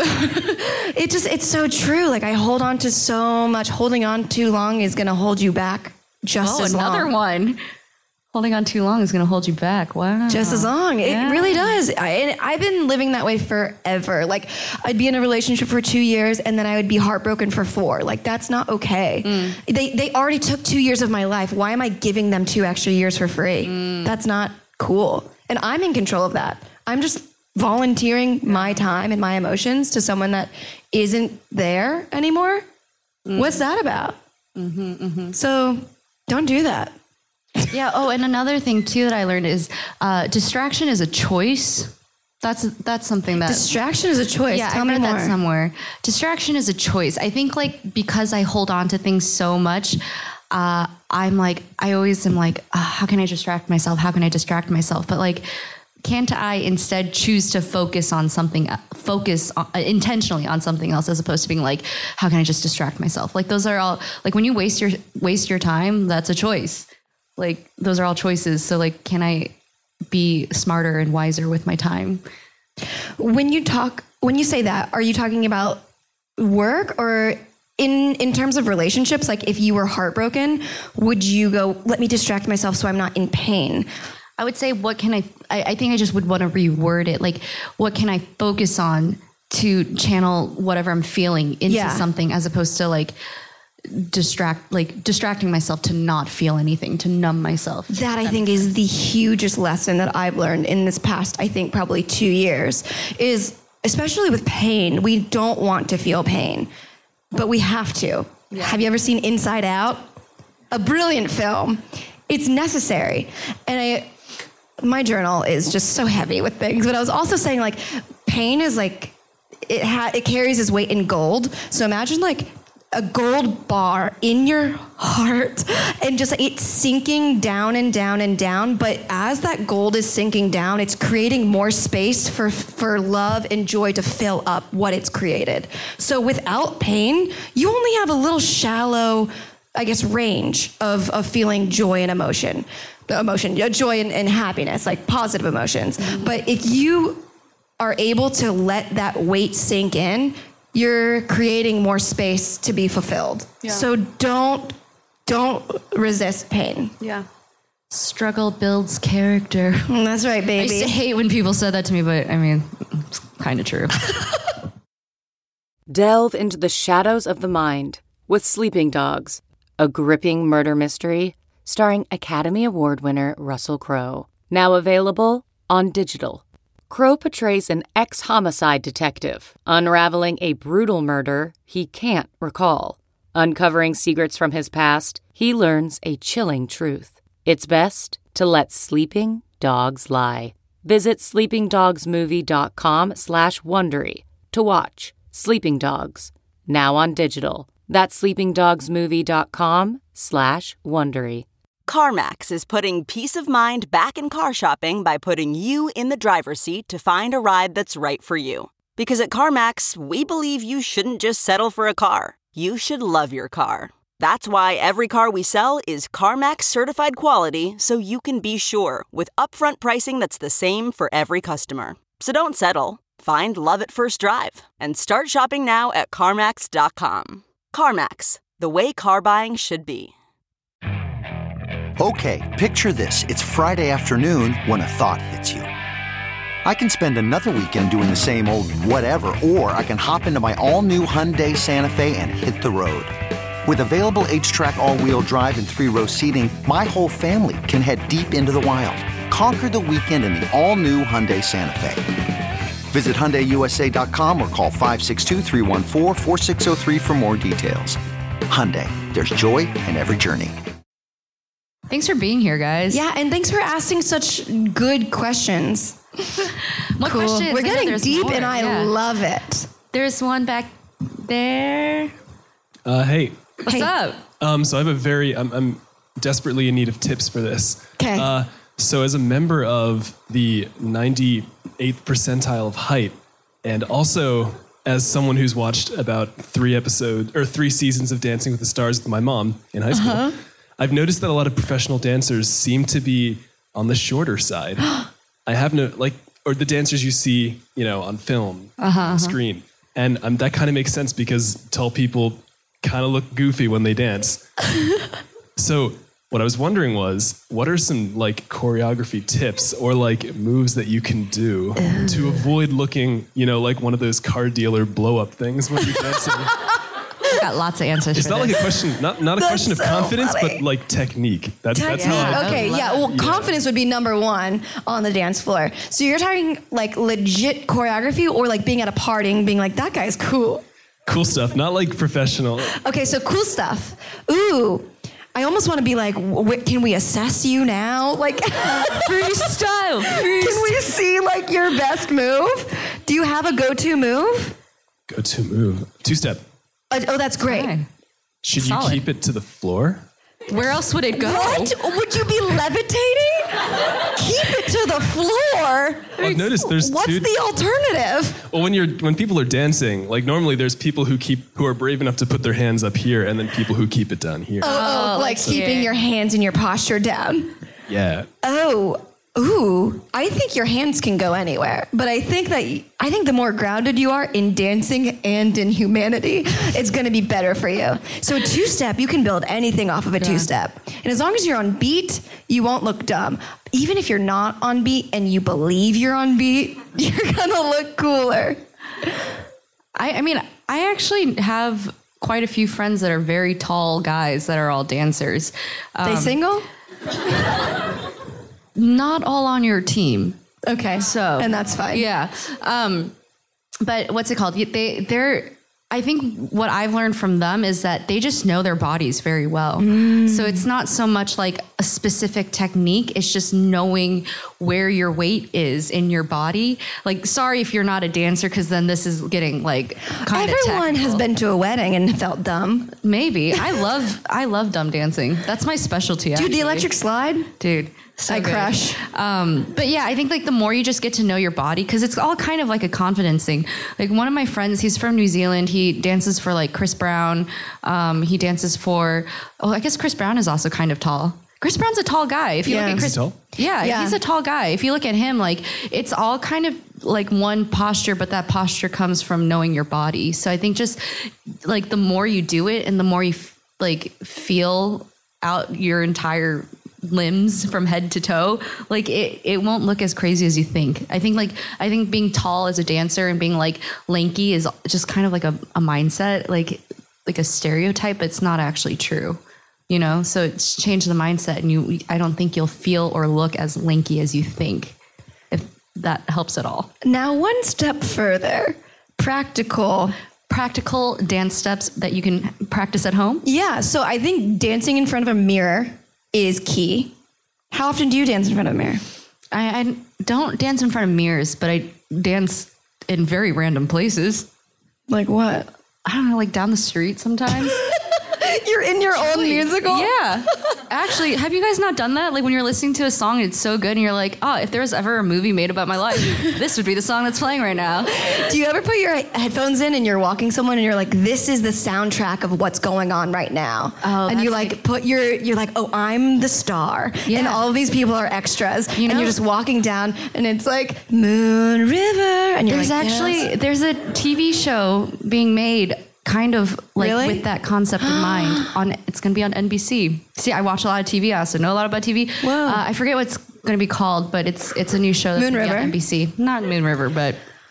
It's so true. Like I hold on to so much. Holding on too long is going to hold you back just as long. Another one. Holding on too long is going to hold you back. Wow. Just as long. It really does. I've been living that way forever. Like I'd be in a relationship for 2 years and then I would be heartbroken for 4. Like that's not okay. They already took 2 years of my life. Why am I giving them 2 extra years for free? That's not cool. And I'm in control of that. I'm just volunteering my time and my emotions to someone that isn't there anymore. What's that about? So don't do that. Yeah. Oh, and another thing too that I learned is distraction is a choice. That's something that distraction is a choice. Yeah, Tell me I read more. that somewhere. Distraction is a choice. I think like because I hold on to things so much, I always am like, how can I distract myself? How can I distract myself? But like, can't I instead choose to focus intentionally on something else as opposed to being like, how can I just distract myself? Like those are all like when you waste your time, that's a choice. Like those are all choices. So like, can I be smarter and wiser with my time? When you say that, are you talking about work or in terms of relationships? Like if you were heartbroken, would you go, let me distract myself so I'm not in pain? I would say, what can I think I just would want to reword it. Like, what can I focus on to channel whatever I'm feeling into something as opposed to like, distracting myself to not feel anything, to numb myself. That I think is the hugest lesson that I've learned in this past, I think probably 2 years, is especially with pain, we don't want to feel pain, but we have to. Yeah. Have you ever seen Inside Out? A brilliant film. It's necessary. And my journal is just so heavy with things, but I was also saying like pain is like, it carries its weight in gold. So imagine like a gold bar in your heart and just it's sinking down and down and down. But as that gold is sinking down, it's creating more space for love and joy to fill up what it's created. So without pain, you only have a little shallow I guess, range of feeling joy and emotion, joy and happiness, like positive emotions. But if you are able to let that weight sink in, you're creating more space to be fulfilled. Yeah. So don't resist pain. Yeah. Struggle builds character. That's right, I baby. used to hate when people said that to me, but I mean, it's kind of true. Delve into the shadows of the mind with Sleeping Dogs, a gripping murder mystery starring Academy Award winner Russell Crowe. Now available on digital. Crowe portrays an ex-homicide detective unraveling a brutal murder he can't recall. Uncovering secrets from his past, he learns a chilling truth. It's best to let sleeping dogs lie. Visit sleepingdogsmovie.com/Wondery to watch Sleeping Dogs, now on digital. That's sleepingdogsmovie.com/Wondery. CarMax is putting peace of mind back in car shopping by putting you in the driver's seat to find a ride that's right for you. Because at CarMax, we believe you shouldn't just settle for a car. You should love your car. That's why every car we sell is CarMax certified quality, so you can be sure with upfront pricing that's the same for every customer. So don't settle. Find love at first drive and start shopping now at CarMax.com. CarMax, the way car buying should be. Okay, picture this. It's Friday afternoon when a thought hits you. I can spend another weekend doing the same old whatever, or I can hop into my all-new Hyundai Santa Fe and hit the road. With available H-Track all-wheel drive and 3-row seating, my whole family can head deep into the wild. Conquer the weekend in the all-new Hyundai Santa Fe. Visit HyundaiUSA.com or call 562-314-4603 for more details. Hyundai, there's joy in every journey. Thanks for being here, guys. Yeah, and thanks for asking such good questions. What questions? We're I know getting there's deep, more. and I love it. There's one back there. Hey. What's up? So I have I'm desperately in need of tips for this. Okay. So as a member of the 98th percentile of height, and also as someone who's watched about 3 seasons of Dancing with the Stars with my mom in high school, I've noticed that a lot of professional dancers seem to be on the shorter side. I have or the dancers you see, on film, screen. And that kind of makes sense because tall people kind of look goofy when they dance. So what I was wondering was, what are some choreography tips or moves that you can do to avoid looking, like one of those car dealer blow up things when you're dancing? I've got lots of answers. It's for not this. like a question, not a question of confidence, funny. but technique. That's how Okay, yeah. Well, confidence would be number one on the dance floor. So you're talking legit choreography or being at a party and being that guy's cool. Cool stuff, not professional. Okay, so cool stuff. Ooh, I almost want to be can we assess you now? Freestyle. Can we see your best move? Do you have a go-to move? Go-to move. 2-step. Oh, that's great. Fine. Should Solid. you keep it to the floor? Where else would it go? What? Would you be levitating? Keep it to the floor. Well, I've noticed there's What's the alternative? Well, when people are dancing, normally there's people who are brave enough to put their hands up here, and then people who keep it down here. Keeping your hands and your posture down. Yeah. Ooh, I think your hands can go anywhere, but I think the more grounded you are in dancing and in humanity, it's going to be better for you. So a 2-step, you can build anything off of a 2-step. And as long as you're on beat, you won't look dumb. Even if you're not on beat and you believe you're on beat, you're going to look cooler. I mean, I actually have quite a few friends that are very tall guys that are all dancers. They single? Not all on your team. Okay. And that's fine. Yeah. But what's it called? They're I think what I've learned from them is that they just know their bodies very well. So it's not so much a specific technique. It's just knowing where your weight is in your body. Like, sorry if you're not a dancer, because then this is getting like kind of Everyone has been to a wedding and felt dumb. Maybe. I love dumb dancing. That's my specialty. Dude, actually. the electric slide? Dude. So I good. crush. But yeah, I think like the more you just get to know your body, because it's all kind of like a confidence thing. Like one of my friends, he's from New Zealand. He dances for like Chris Brown. He dances for, I guess Chris Brown is also kind of tall. Chris Brown's a tall guy. If you look at Chris, Is he tall? Yeah, he's a tall guy. If you look at him, like it's all kind of like one posture, but that posture comes from knowing your body. So I think just like the more you do it and the more you like feel out your entire limbs from head to toe, like it won't look as crazy as you think. I think being tall as a dancer and being like lanky is just kind of like a mindset, like a stereotype, but it's not actually true. You know, so it's changed the mindset, and I don't think you'll feel or look as lanky as you think, if that helps at all. Now, one step further, practical dance steps that you can practice at home. Yeah, so I think dancing in front of a mirror is key. How often do you dance in front of a mirror? I don't dance in front of mirrors, but I dance in very random places. Like what? I don't know, like down the street sometimes. You're in your own musical? Yeah. Actually, have you guys not done that? Like when you're listening to a song and it's so good and you're like, oh, if there was ever a movie made about my life, this would be the song that's playing right now. Do you ever put your headphones in and you're walking someone and you're like, this is the soundtrack of what's going on right now? Oh, and you like you're like, oh, I'm the star. Yeah. And all of these people are extras. You know, and you're just walking down and it's like Moon River. And you're there's like, there's a TV show being made kind of like Really? with that concept in mind. It's going to be on NBC. See, I watch a lot of TV. I also know a lot about TV. Whoa. I forget what it's going to be called, but it's a new show that's Moon gonna be River? on NBC. Not Moon River, but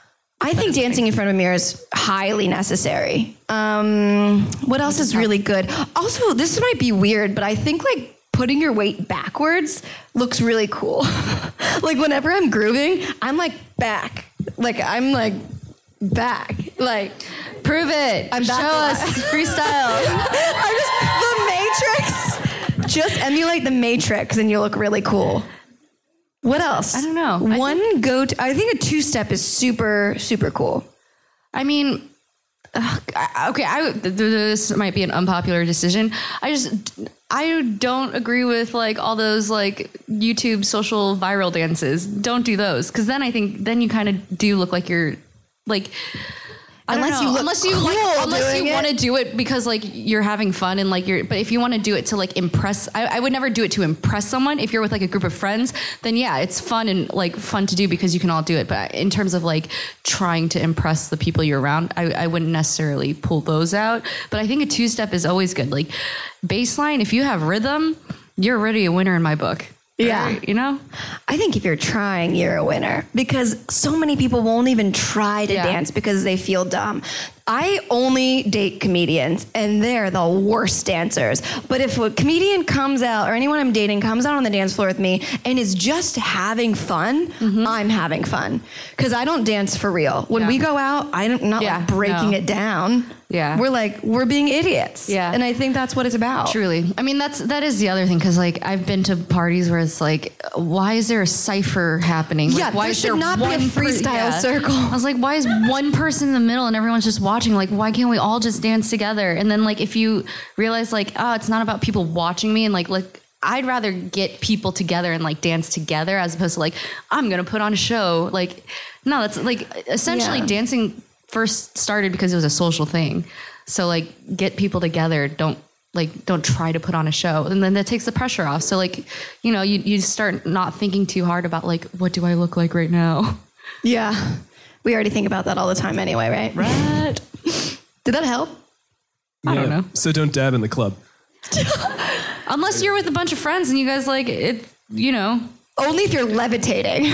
I think dancing in front of a mirror is highly necessary. What else is really good? Also, this might be weird, but I think like putting your weight backwards looks really cool. Like whenever I'm grooving, I'm like back. Like I'm like back. Like prove it. I'm back. Show us freestyle. The Matrix. Just emulate the Matrix and you'll look really cool. What else? I don't know. I think a two-step is super, super cool. I mean, this might be an unpopular decision. I don't agree with like all those like YouTube social viral dances. Don't do those, because then I think then you kind of do look like you're like. Unless you want to do it because like you're having fun and like but if you want to do it to like impress, I would never do it to impress someone. If you're with like a group of friends, then yeah, it's fun and like fun to do because you can all do it. But in terms of like trying to impress the people you're around, I wouldn't necessarily pull those out. But I think a two-step is always good. Like baseline, if you have rhythm, you're already a winner in my book. Yeah. Right, you know? I think if you're trying, you're a winner, because so many people won't even try to dance because they feel dumb. I only date comedians and they're the worst dancers. But if a comedian comes out or anyone I'm dating comes out on the dance floor with me and is just having fun, I'm having fun. Because I don't dance for real. When we go out, I'm not like breaking it down. Yeah. We're being idiots. Yeah. And I think that's what it's about. Truly. I mean, that is the other thing, because like I've been to parties where it's like, why is there a cipher happening? Like, Yeah, why there is should there not be a one freestyle circle. I was like, why is one person in the middle and everyone's just watching? Like, why can't we all just dance together? And then like if you realize like, oh, it's not about people watching me, and like I'd rather get people together and like dance together as opposed to like, I'm gonna put on a show. Like, no, that's like essentially dancing first started because it was a social thing. So like get people together, don't try to put on a show, and then that takes the pressure off. So like, you know, you start not thinking too hard about like, what do I look like right now? Yeah. We already think about that all the time anyway, right? Right. Did that help? I don't know. So don't dab in the club. Unless you're with a bunch of friends and you guys like it, you know. Only if you're levitating.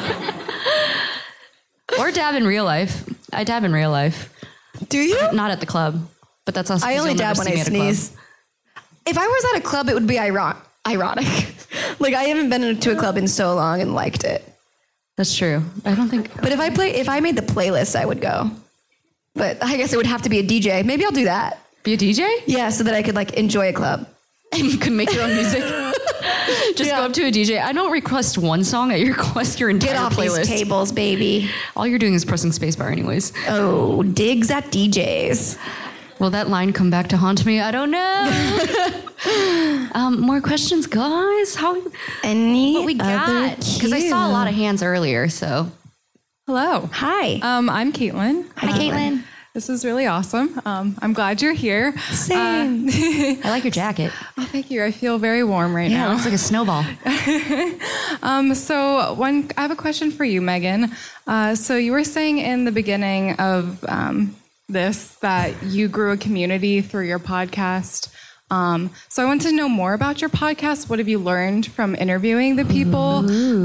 Or dab in real life. I dab in real life. Do you? Not at the club, but that's also. I only dab when I sneeze. If I was at a club, it would be ironic. Like I haven't been to a club in so long and liked it. That's true. I don't think. But if I made the playlist, I would go. But I guess it would have to be a DJ. Maybe I'll do that. Be a DJ? Yeah, so that I could like enjoy a club. And you could make your own music. Just go up to a DJ. I don't request one song. I request your entire Get off playlist. these tables, baby. All you're doing is pressing spacebar anyways. Oh, digs at DJs. Will that line come back to haunt me? I don't know. More questions, guys? What we got? Because I saw a lot of hands earlier, so. Hello. Hi. I'm Caitlin. Hi, Caitlin. This is really awesome. I'm glad you're here. Same. I like your jacket. Oh, thank you. I feel very warm right Yeah, now. it looks like a snowball. I have a question for you, Megan. So you were saying in the beginning of this that you grew a community through your podcast. So I want to know more about your podcast. What have you learned from interviewing the people?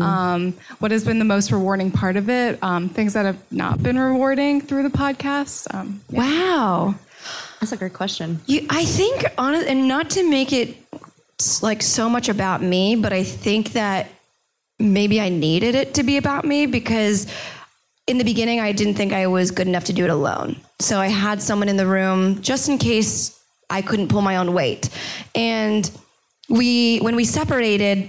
What has been the most rewarding part of it? Things that have not been rewarding through the podcast? Wow. That's a great question. I think, and not to make it like so much about me, but I think that maybe I needed it to be about me because in the beginning, I didn't think I was good enough to do it alone. So I had someone in the room just in case I couldn't pull my own weight. And when we separated,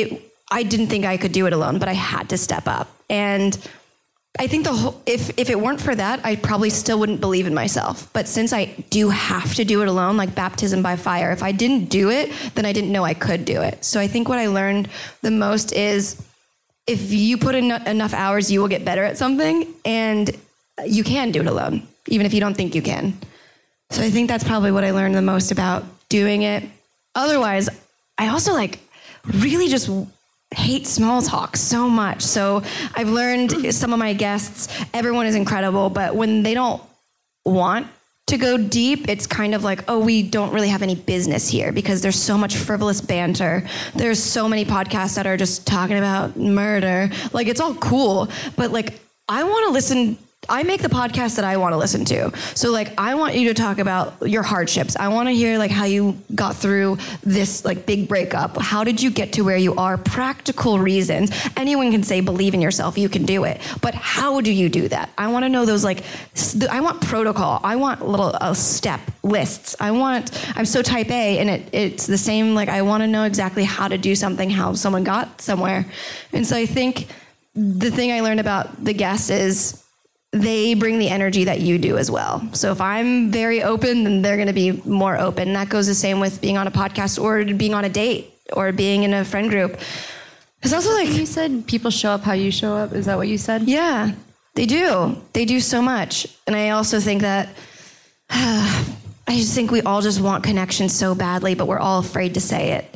I didn't think I could do it alone, but I had to step up. And I think if it weren't for that, I probably still wouldn't believe in myself. But since I do have to do it alone, like baptism by fire, if I didn't do it, then I didn't know I could do it. So I think what I learned the most is if you put in enough hours, you will get better at something, and you can do it alone, even if you don't think you can. So I think that's probably what I learned the most about doing it. Otherwise, I also really just hate small talk so much. So I've learned some of my guests, everyone is incredible, but when they don't want to go deep, it's kind of like, oh, we don't really have any business here because there's so much frivolous banter. There's so many podcasts that are just talking about murder. Like, it's all cool, but I want to listen. I make the podcast that I want to listen to. So I want you to talk about your hardships. I want to hear how you got through this big breakup. How did you get to where you are? Practical reasons. Anyone can say, believe in yourself, you can do it. But how do you do that? I want to know those I want protocol. I want little step lists. I'm so type A and it's the same. I want to know exactly how to do something, how someone got somewhere. And so I think the thing I learned about the guests is they bring the energy that you do as well. So if I'm very open, then they're going to be more open. And that goes the same with being on a podcast or being on a date or being in a friend group. It's also you said people show up how you show up. Is that what you said? Yeah, they do. They do so much. And I also think that I just think we all just want connection so badly, but we're all afraid to say it.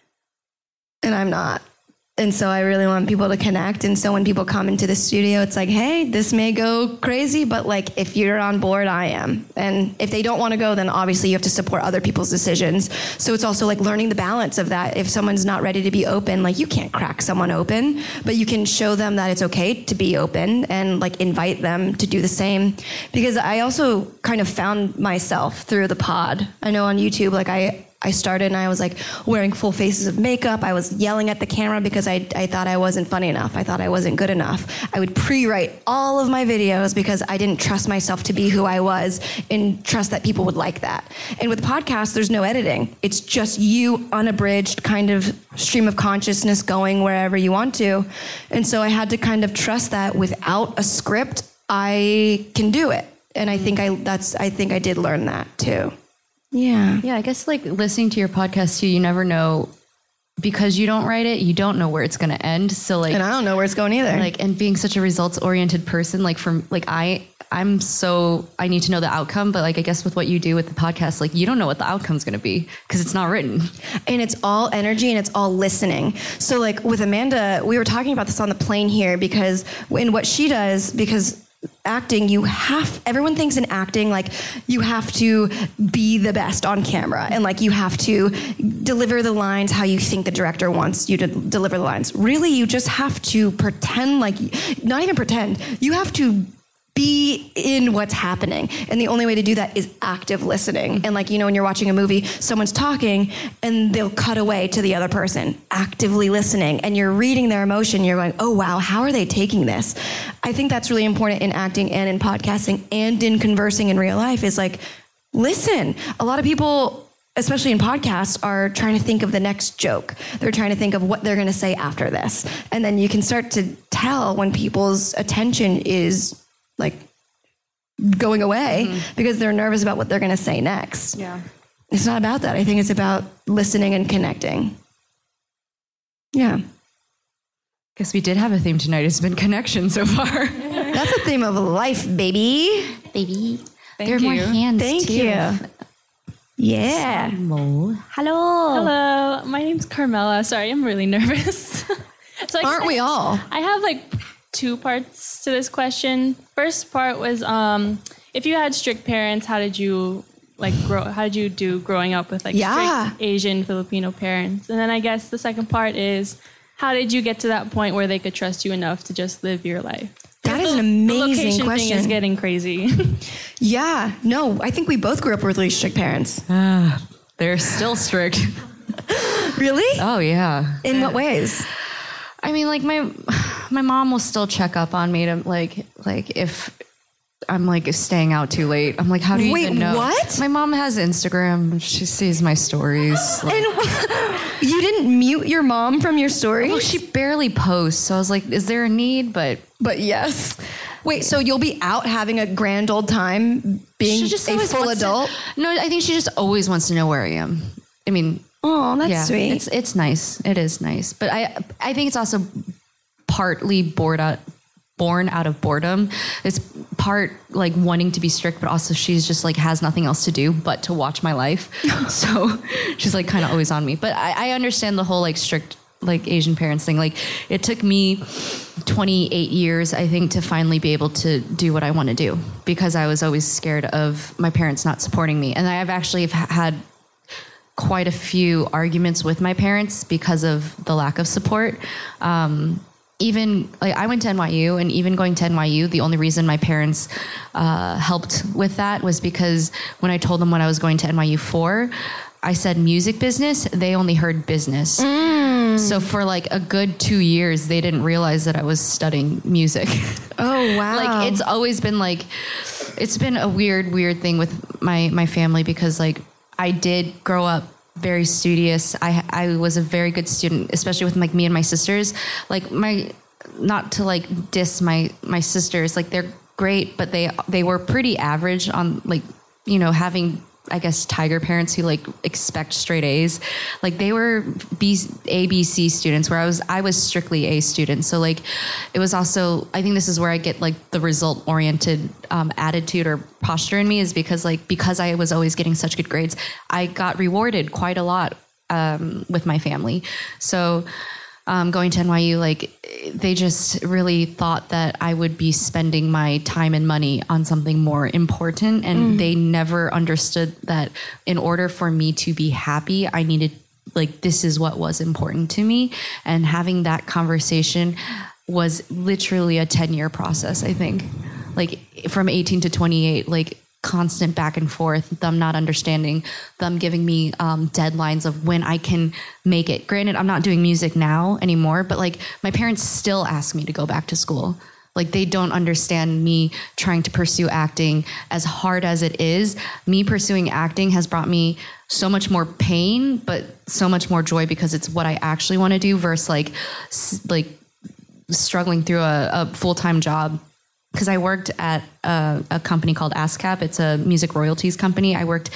And I'm not. And so I really want people to connect. And so when people come into the studio, it's like, hey, this may go crazy, but if you're on board, I am. And if they don't want to go, then obviously you have to support other people's decisions. So it's also learning the balance of that. If someone's not ready to be open, you can't crack someone open, but you can show them that it's okay to be open and invite them to do the same. Because I also kind of found myself through the pod. I know on YouTube, I started and I was wearing full faces of makeup. I was yelling at the camera because I thought I wasn't funny enough. I thought I wasn't good enough. I would pre-write all of my videos because I didn't trust myself to be who I was and trust that people would like that. And with podcasts, there's no editing. It's just you unabridged kind of stream of consciousness going wherever you want to. And so I had to kind of trust that without a script, I can do it. And I think I did learn that too. Yeah. Yeah, I guess listening to your podcast too, you never know, because you don't write it, you don't know where it's going to end. So and I don't know where it's going either. And being such a results oriented person, I need to know the outcome, but I guess with what you do with the podcast, you don't know what the outcome's going to be because it's not written. And it's all energy and it's all listening. So with Amanda, we were talking about this on the plane here because in what she does, because acting, everyone thinks in acting, you have to be the best on camera and you have to deliver the lines how you think the director wants you to deliver the lines. Really, you just have to pretend not even pretend, you have to be in what's happening. And the only way to do that is active listening. And when you're watching a movie, someone's talking and they'll cut away to the other person, actively listening. And you're reading their emotion. You're going, oh, wow, how are they taking this? I think that's really important in acting and in podcasting and in conversing in real life is listen. A lot of people especially in podcasts, are trying to think of the next joke. They're trying to think of what they're going to say after this. And then you can start to tell when people's attention is like going away because they're nervous about what they're going to say next. Yeah. It's not about that. I think it's about listening and connecting. Yeah. Guess we did have a theme tonight. It's been connection so far. That's a theme of life, baby. Baby. Thank There are more you. hands Thank too. you. Yeah. Hello. Hello, my name's Carmela. Sorry, I'm really nervous. So Aren't we all? I have like 2 parts to this question. First part was if you had strict parents, how did you do growing up with like strict Asian Filipino parents? And then I guess the second part is how did you get to that point where they could trust you enough to just live your life? That is an amazing the location question. thing is getting crazy. Yeah. No, I think we both grew up with really strict parents. They're still strict. Really? Oh yeah. In what ways? I mean, like my mom will still check up on me to like if I'm like staying out too late. I'm like, how do you even know? What? My mom has Instagram. She sees my stories. Like, And you didn't mute your mom from your stories? well, she barely posts. So I was like, is there a need? But yes. Wait, so you'll be out having a grand old time being she just a always full wants to- adult? No, I think she just always wants to know where I am. I mean, Oh, that's yeah, sweet. It's nice. It is nice. But I think it's also partly born out of boredom. It's part like wanting to be strict, but also she's just like has nothing else to do but to watch my life. So she's like kind of always on me. But I understand the whole like strict like Asian parents thing. Like it took me 28 years, I think, to finally be able to do what I want to do because I was always scared of my parents not supporting me. And I've actually had quite a few arguments with my parents because of the lack of support. Even like I went to NYU, and even going to NYU, the only reason my parents helped with that was because when I told them what I was going to NYU for, I said music business. They only heard business. So for like a good 2 years, they didn't realize that I was studying music. Oh, wow. Like it's always been like, it's been a weird thing with my family because like I did grow up very studious. I was a very good student, especially with like me and my sisters. Like not to like diss my sisters, like they're great, but they were pretty average on like, you know, having, I guess, tiger parents who like expect straight A's. Like they were A, B, C students where I was strictly A student. So like it was also, I think this is where I get like the result oriented attitude or posture in me is because I was always getting such good grades, I got rewarded quite a lot with my family. So going to NYU, like they just really thought that I would be spending my time and money on something more important. And they never understood that in order for me to be happy, I needed, like, this is what was important to me. And having that conversation was literally a 10-year process, I think. Like from 18 to 28, like constant back and forth, them not understanding, them giving me deadlines of when I can make it. Granted, I'm not doing music now anymore, but like my parents still ask me to go back to school. Like they don't understand me trying to pursue acting as hard as it is. Me pursuing acting has brought me so much more pain, but so much more joy because it's what I actually want to do versus like struggling through a full-time job. Because I worked at a company called ASCAP. It's a music royalties company. I worked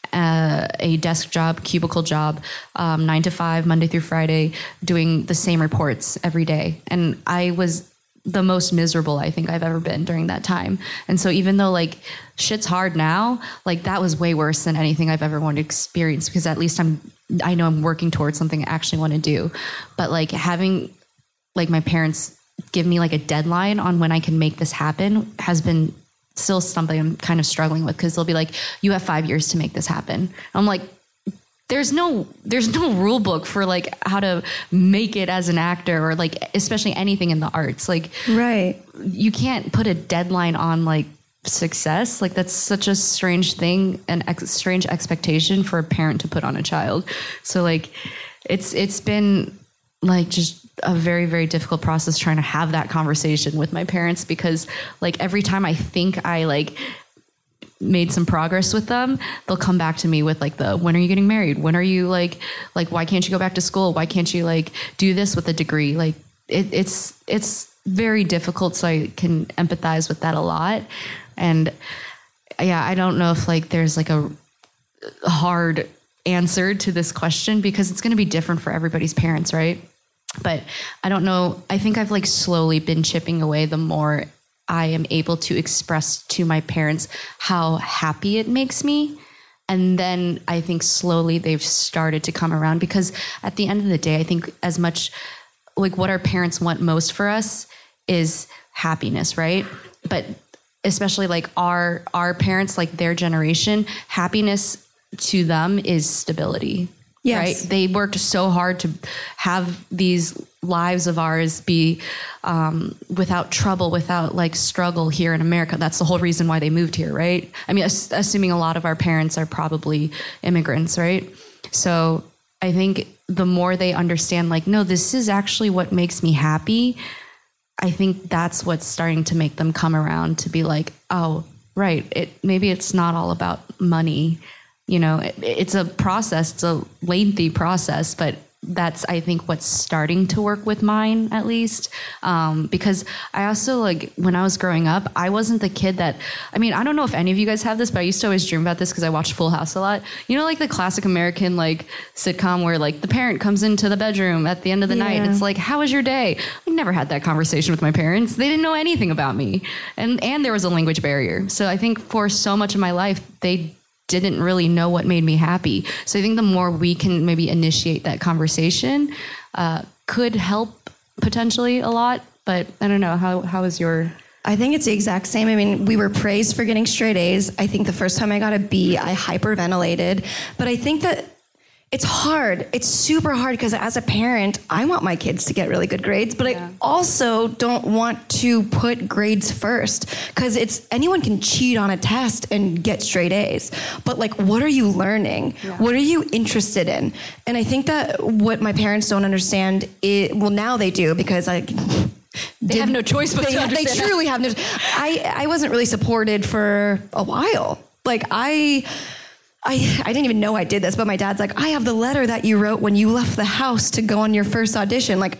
a desk job, cubicle job, 9 to 5, Monday through Friday, doing the same reports every day. And I was the most miserable I think I've ever been during that time. And so even though like shit's hard now, like that was way worse than anything I've ever wanted to experience because at least I know I'm working towards something I actually want to do. But like having like my parents give me like a deadline on when I can make this happen has been still something I'm kind of struggling with because they'll be like, you have 5 years to make this happen. I'm like, there's no rule book for like how to make it as an actor or like, especially anything in the arts. Like, right. You can't put a deadline on like success. Like that's such a strange thing and strange expectation for a parent to put on a child. So like, it's been like just a very, very difficult process trying to have that conversation with my parents because like every time I think I like made some progress with them, they'll come back to me with like when are you getting married? When are you like why can't you go back to school? Why can't you like do this with a degree? Like it's very difficult. So I can empathize with that a lot. And yeah, I don't know if like there's like a hard answer to this question because it's going to be different for everybody's parents, right? But I don't know. I think I've like slowly been chipping away the more I am able to express to my parents how happy it makes me. And then I think slowly they've started to come around because at the end of the day, I think as much like what our parents want most for us is happiness, right? But especially like our parents, like their generation, happiness to them is stability. Yes. Right? They worked so hard to have these lives of ours be without trouble, without like struggle here in America. That's the whole reason why they moved here, right? I mean, assuming a lot of our parents are probably immigrants, right? So I think the more they understand, like, no, this is actually what makes me happy. I think that's what's starting to make them come around to be like, oh, right. Maybe it's not all about money. You know, it's a process, it's a lengthy process, but that's, I think, what's starting to work with mine, at least. Because I also, like, when I was growing up, I wasn't the kid that, I mean, I don't know if any of you guys have this, but I used to always dream about this because I watched Full House a lot. You know, like the classic American, like, sitcom where, like, the parent comes into the bedroom at the end of the night. It's like, how was your day? I never had that conversation with my parents. They didn't know anything about me. And there was a language barrier. So I think for so much of my life, they didn't really know what made me happy. So I think the more we can maybe initiate that conversation could help potentially a lot. But I don't know, how is your... I think it's the exact same. I mean, we were praised for getting straight A's. I think the first time I got a B, I hyperventilated. But I think that it's hard. It's super hard because as a parent, I want my kids to get really good grades, but I also don't want to put grades first because anyone can cheat on a test and get straight A's. But like, what are you learning? Yeah. What are you interested in? And I think that what my parents don't understand well, now they do because they have no choice but to understand. They truly have no. I wasn't really supported for a while. Like I didn't even know I did this, but my dad's like, I have the letter that you wrote when you left the house to go on your first audition. Like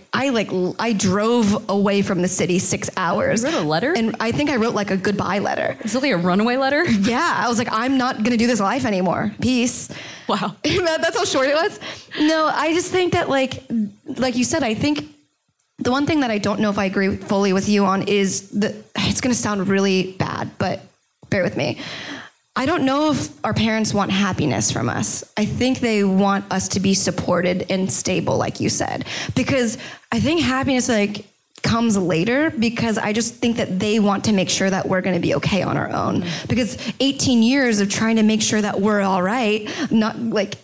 I drove away from the city 6 hours. You wrote a letter? And I think I wrote like a goodbye letter. Is it like a runaway letter? Yeah. I was like, I'm not going to do this life anymore. Peace. Wow. That's how short it was. No, I just think that like you said, I think the one thing that I don't know if I agree fully with you on is it's going to sound really bad, but bear with me. I don't know if our parents want happiness from us. I think they want us to be supported and stable, like you said, because I think happiness like comes later because I just think that they want to make sure that we're going to be okay on our own. Because 18 years of trying to make sure that we're all right, not like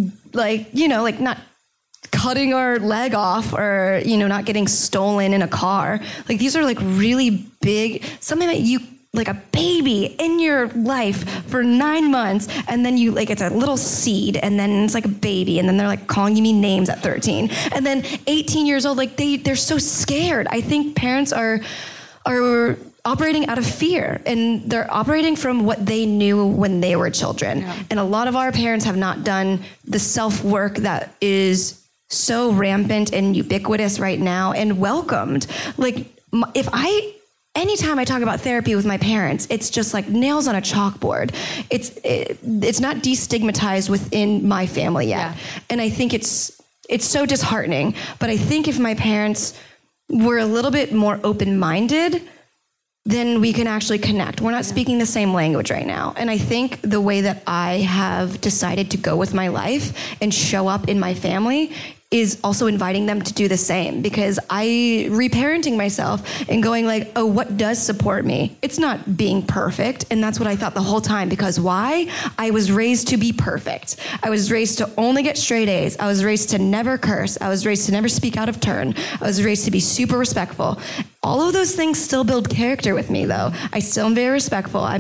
not cutting our leg off or, not getting stolen in a car. Like these are like really big, something that you like a baby in your life for 9 months. And then it's a little seed and then it's like a baby. And then they're like calling me names at 13 and then 18 years old. Like they're so scared. I think parents are operating out of fear and they're operating from what they knew when they were children. Yeah. And a lot of our parents have not done the self-work that is so rampant and ubiquitous right now and welcomed. Like anytime I talk about therapy with my parents, it's just like nails on a chalkboard. It's not destigmatized within my family yet. Yeah. And I think it's so disheartening. But I think if my parents were a little bit more open-minded, then we can actually connect. We're not speaking the same language right now. And I think the way that I have decided to go with my life and show up in my family is also inviting them to do the same, because reparenting myself and going like, oh, what does support me? It's not being perfect. And that's what I thought the whole time, because why? I was raised to be perfect. I was raised to only get straight A's. I was raised to never curse. I was raised to never speak out of turn. I was raised to be super respectful. All of those things still build character with me though. I still am very respectful. I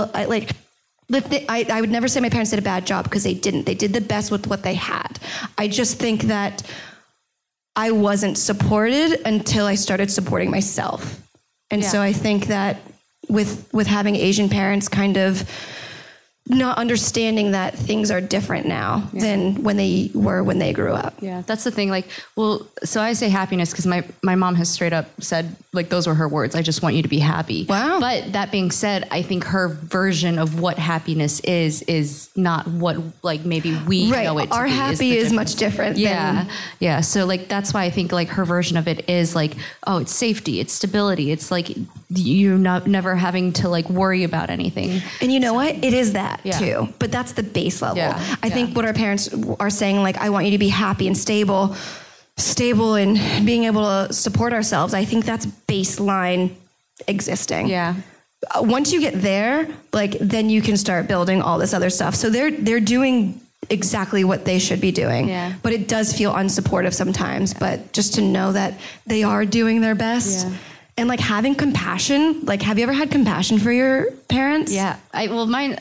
would never say my parents did a bad job, because they didn't. They did the best with what they had. I just think that I wasn't supported until I started supporting myself. And so I think that with having Asian parents kind of not understanding that things are different now than when they were when they grew up. Yeah, that's the thing. Like, well, so I say happiness because my mom has straight up said, like, those were her words. I just want you to be happy. Wow. But that being said, I think her version of what happiness is not what, like, maybe we know it to Our be. happy is much different. Yeah. Yeah. So, like, that's why I think, like, her version of it is, like, oh, it's safety, it's stability. It's, like, you're never having to, like, worry about anything. And you know what? It is that Yeah. too. But that's the base level. Yeah. I think what our parents are saying, like, I want you to be happy and stable and being able to support ourselves. I think that's baseline existing. Yeah. Once you get there, like, then you can start building all this other stuff. So they're doing exactly what they should be doing. Yeah. But it does feel unsupportive sometimes. But just to know that they are doing their best. Yeah. And, like, having compassion, like, have you ever had compassion for your parents? Yeah. Mine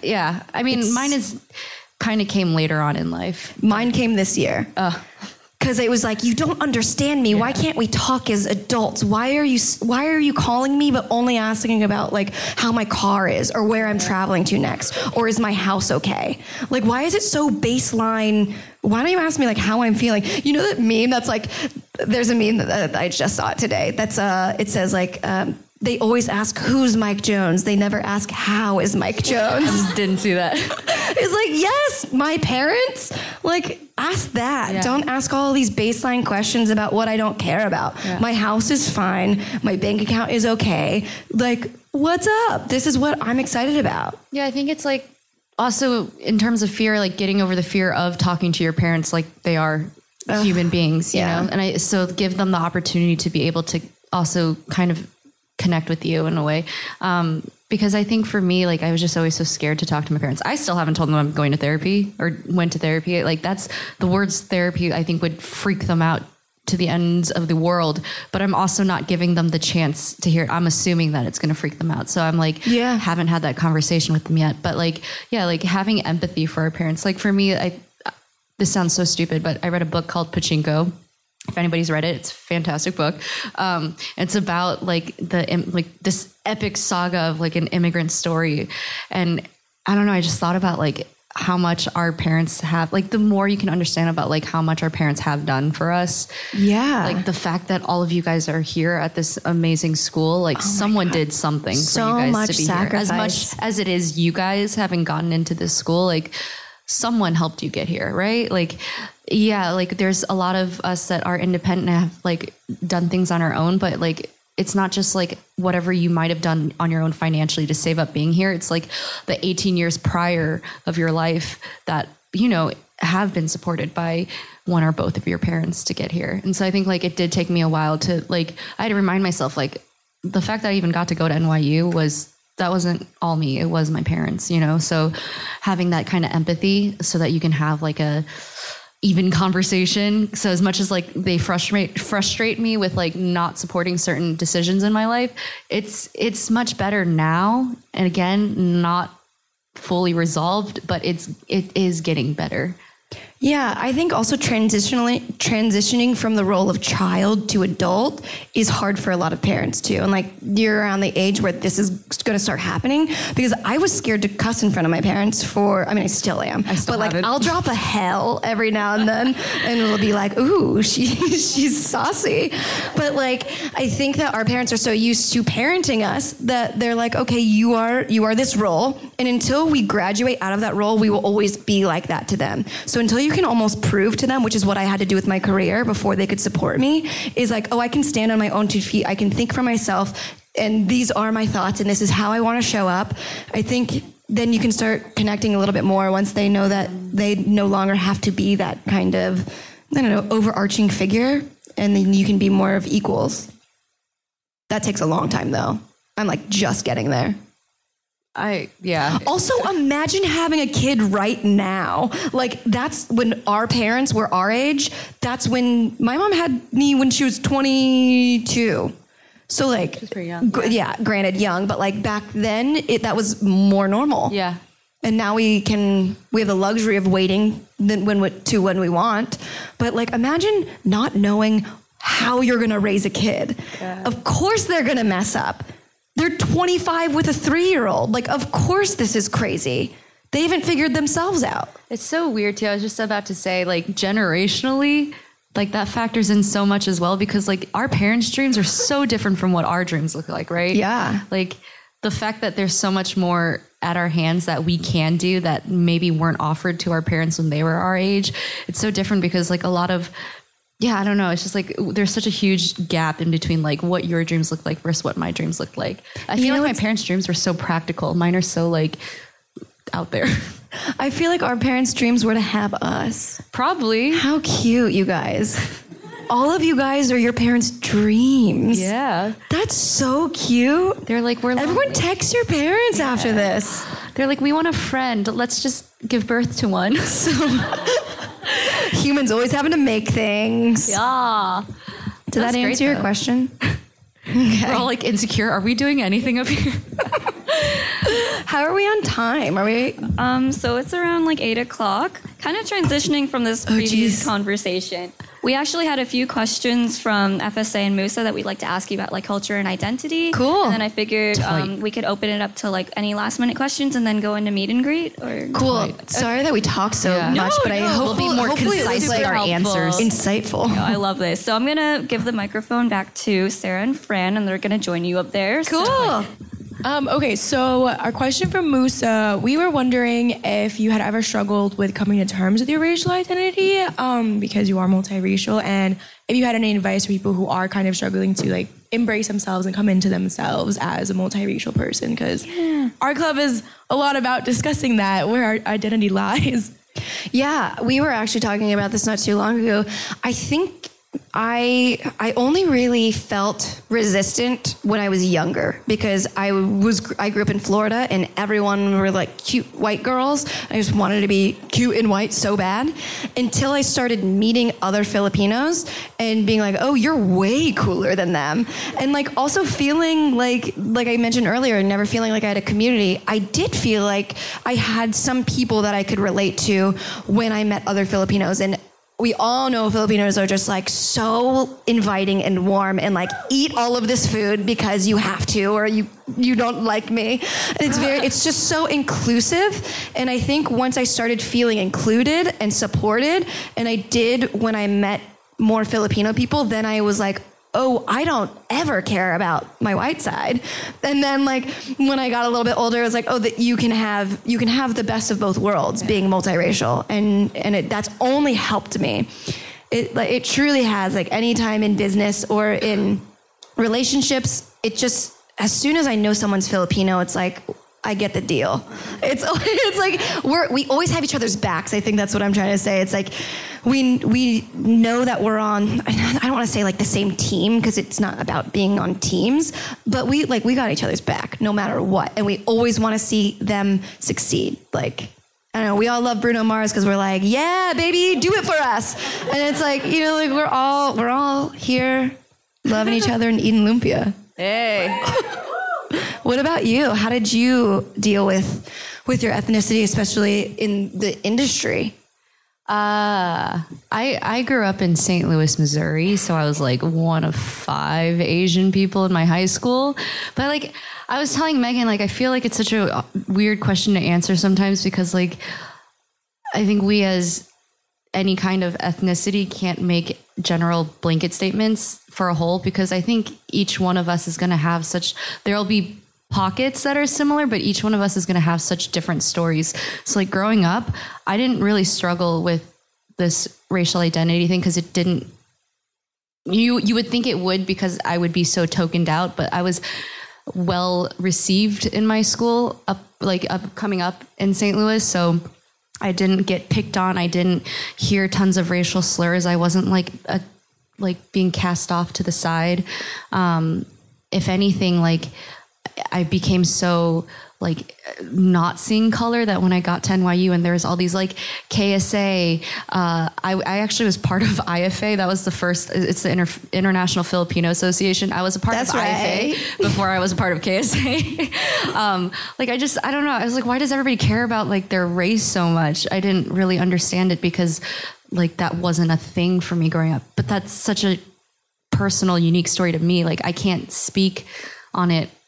is kind of came later on in life. Mine came this year. Because it was like, you don't understand me. Yeah. Why can't we talk as adults? Why are you calling me but only asking about, like, how my car is or where I'm traveling to next or is my house okay? Like, why is it so baseline? Why don't you ask me, like, how I'm feeling? You know that meme that's like, there's a meme that I just saw it today. That's it says, like, they always ask, who's Mike Jones? They never ask, how is Mike Jones? Didn't see that. It's like, yes, my parents, like, ask that. Yeah. Don't ask all these baseline questions about what I don't care about. Yeah. My house is fine. My bank account is okay. Like, what's up? This is what I'm excited about. Yeah, I think it's like also in terms of fear, like getting over the fear of talking to your parents like they are human beings, you know? And so give them the opportunity to be able to also kind of connect with you in a way. Because I think for me, like, I was just always so scared to talk to my parents. I still haven't told them I'm going to therapy or went to therapy. Like, that's the words therapy, I think, would freak them out to the ends of the world. But I'm also not giving them the chance to hear it. I'm assuming that it's going to freak them out. So I'm like, haven't had that conversation with them yet. But like, yeah, like having empathy for our parents. Like for me, this sounds so stupid, but I read a book called Pachinko. If anybody's read it, it's a fantastic book. It's about like this epic saga of like an immigrant story. And I don't know, I just thought about like how much our parents have, like the more you can understand about like how much our parents have done for us. Yeah. Like the fact that all of you guys are here at this amazing school, like someone did something so for you guys much to be sacrifice. here. As much as it is you guys having gotten into this school, like someone helped you get here, right? Like, yeah, like there's a lot of us that are independent and have like done things on our own, but like it's not just like whatever you might have done on your own financially to save up being here. It's like the 18 years prior of your life that, you know, have been supported by one or both of your parents to get here. And so I think like it did take me a while to like, I had to remind myself like the fact that I even got to go to NYU that wasn't all me. It was my parents, you know? So having that kind of empathy so that you can have like a even conversation. So as much as like they frustrate me with like not supporting certain decisions in my life, it's much better now. And again, not fully resolved, but it is getting better. Yeah, I think also transitioning from the role of child to adult is hard for a lot of parents too. And like you're around the age where this is going to start happening, because I was scared to cuss in front of my parents I still am. But like I'll drop a hell every now and then and it'll be like, ooh, she's saucy. But like I think that our parents are so used to parenting us that they're like, okay, you are this role, and until we graduate out of that role, we will always be like that to them. So until you can almost prove to them, which is what I had to do with my career before they could support me, is like, oh, I can stand on my own 2 feet. I can think for myself, and these are my thoughts, and this is how I want to show up. I think then you can start connecting a little bit more once they know that they no longer have to be that kind of, I don't know, overarching figure, and then you can be more of equals. That takes a long time, though. I'm like just getting there. Also, imagine having a kid right now. Like, that's when our parents were our age. That's when my mom had me when she was 22. So, like, she's pretty young. Yeah, granted young, but like back then, that was more normal. Yeah. And now we have the luxury of waiting when we want. But like, imagine not knowing how you're going to raise a kid. Yeah. Of course, they're going to mess up. They're 25 with a 3-year-old. Like, of course this is crazy. They haven't figured themselves out. It's so weird too. I was just about to say, like, generationally, like that factors in so much as well, because like our parents' dreams are so different from what our dreams look like, right? Yeah. Like the fact that there's so much more at our hands that we can do that maybe weren't offered to our parents when they were our age. It's so different because like a lot of, I don't know. It's just like there's such a huge gap in between like what your dreams look like versus what my dreams look like. I feel like my parents' dreams were so practical. Mine are so like out there. I feel like our parents' dreams were to have us. Probably. How cute, you guys. All of you guys are your parents' dreams. Yeah. That's so cute. They're like, everyone text your parents after this. They're like, we want a friend. Let's just give birth to one. So humans always having to make things. Yeah. Did that answer your question? Okay. We're all like insecure. Are we doing anything up here? How are we on time? Are we? So it's around like 8 o'clock. Kind of transitioning from this previous conversation. We actually had a few questions from FSA and Musa that we'd like to ask you about like culture and identity. Cool. And then I figured we could open it up to like any last minute questions and then go into meet and greet. Or cool. Sorry that we talk so much, but I hope we'll be more concise with our answers. Insightful. No, I love this. So I'm gonna give the microphone back to Sarah and Fran, and they're gonna join you up there. Cool. So, Okay, so our question from Musa, we were wondering if you had ever struggled with coming to terms with your racial identity, because you are multiracial, and if you had any advice for people who are kind of struggling to like embrace themselves and come into themselves as a multiracial person, because our club is a lot about discussing that, where our identity lies. Yeah, we were actually talking about this not too long ago. I think I only really felt resistant when I was younger because I grew up in Florida and everyone were like cute white girls. I just wanted to be cute and white so bad until I started meeting other Filipinos and being like, oh, you're way cooler than them. And like also feeling like I mentioned earlier, never feeling like I had a community. I did feel like I had some people that I could relate to when I met other Filipinos. And we all know Filipinos are just like so inviting and warm and like eat all of this food because you have to or you don't like me. It's just so inclusive. And I think once I started feeling included and supported, and I did when I met more Filipino people, then I was like, oh, I don't ever care about my white side. And then like when I got a little bit older, I was like, oh, that you can have the best of both worlds being multiracial. And that's only helped me. It truly has, like anytime in business or in relationships, it just, as soon as I know someone's Filipino, it's like, I get the deal. It's like we always have each other's backs. I think that's what I'm trying to say. It's like we know that we're on, I don't want to say like the same team because it's not about being on teams, but we got each other's back no matter what. And we always want to see them succeed. Like, I don't know, we all love Bruno Mars because we're like, yeah, baby, do it for us. And it's like, you know, like we're all here loving each other and eating lumpia. Hey. What about you? How did you deal with your ethnicity, especially in the industry? I grew up in St. Louis, Missouri, so I was like one of 5 Asian people in my high school. But like I was telling Megan, like I feel like it's such a weird question to answer sometimes because like I think we as any kind of ethnicity can't make general blanket statements for a whole because I think each one of us is going to have there'll be pockets that are similar, but each one of us is going to have such different stories. So like growing up, I didn't really struggle with this racial identity thing because it didn't, you would think it would because I would be so tokened out, but I was well received in my school coming up in St. Louis. So I didn't get picked on. I didn't hear tons of racial slurs. I wasn't like being cast off to the side. If anything, like I became so like not seeing color that when I got to NYU and there was all these like KSA, I actually was part of IFA. That was the first, it's the International Filipino Association. I was a part of IFA before I was a part of KSA. I don't know. I was like, why does everybody care about like their race so much? I didn't really understand it because like that wasn't a thing for me growing up, but that's such a personal, unique story to me. Like I can't speak on it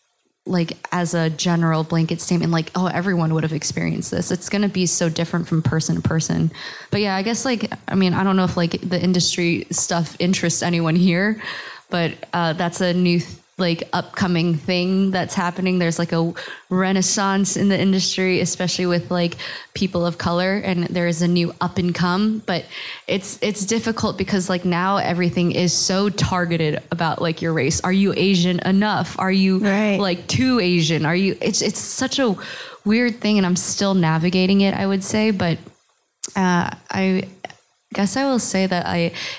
like as a general blanket statement, like, oh, everyone would have experienced this. It's going to be so different from person to person. But yeah, I guess like, I mean, I don't know if like the industry stuff interests anyone here, but that's a new like upcoming thing that's happening. There's like a renaissance in the industry, especially with like people of color, and there is a new up and come, but it's difficult because like now everything is so targeted about like your race. Are you Asian enough? Are you like too Asian? Are you, it's such a weird thing, and I'm still navigating it, I would say, but I guess I will say that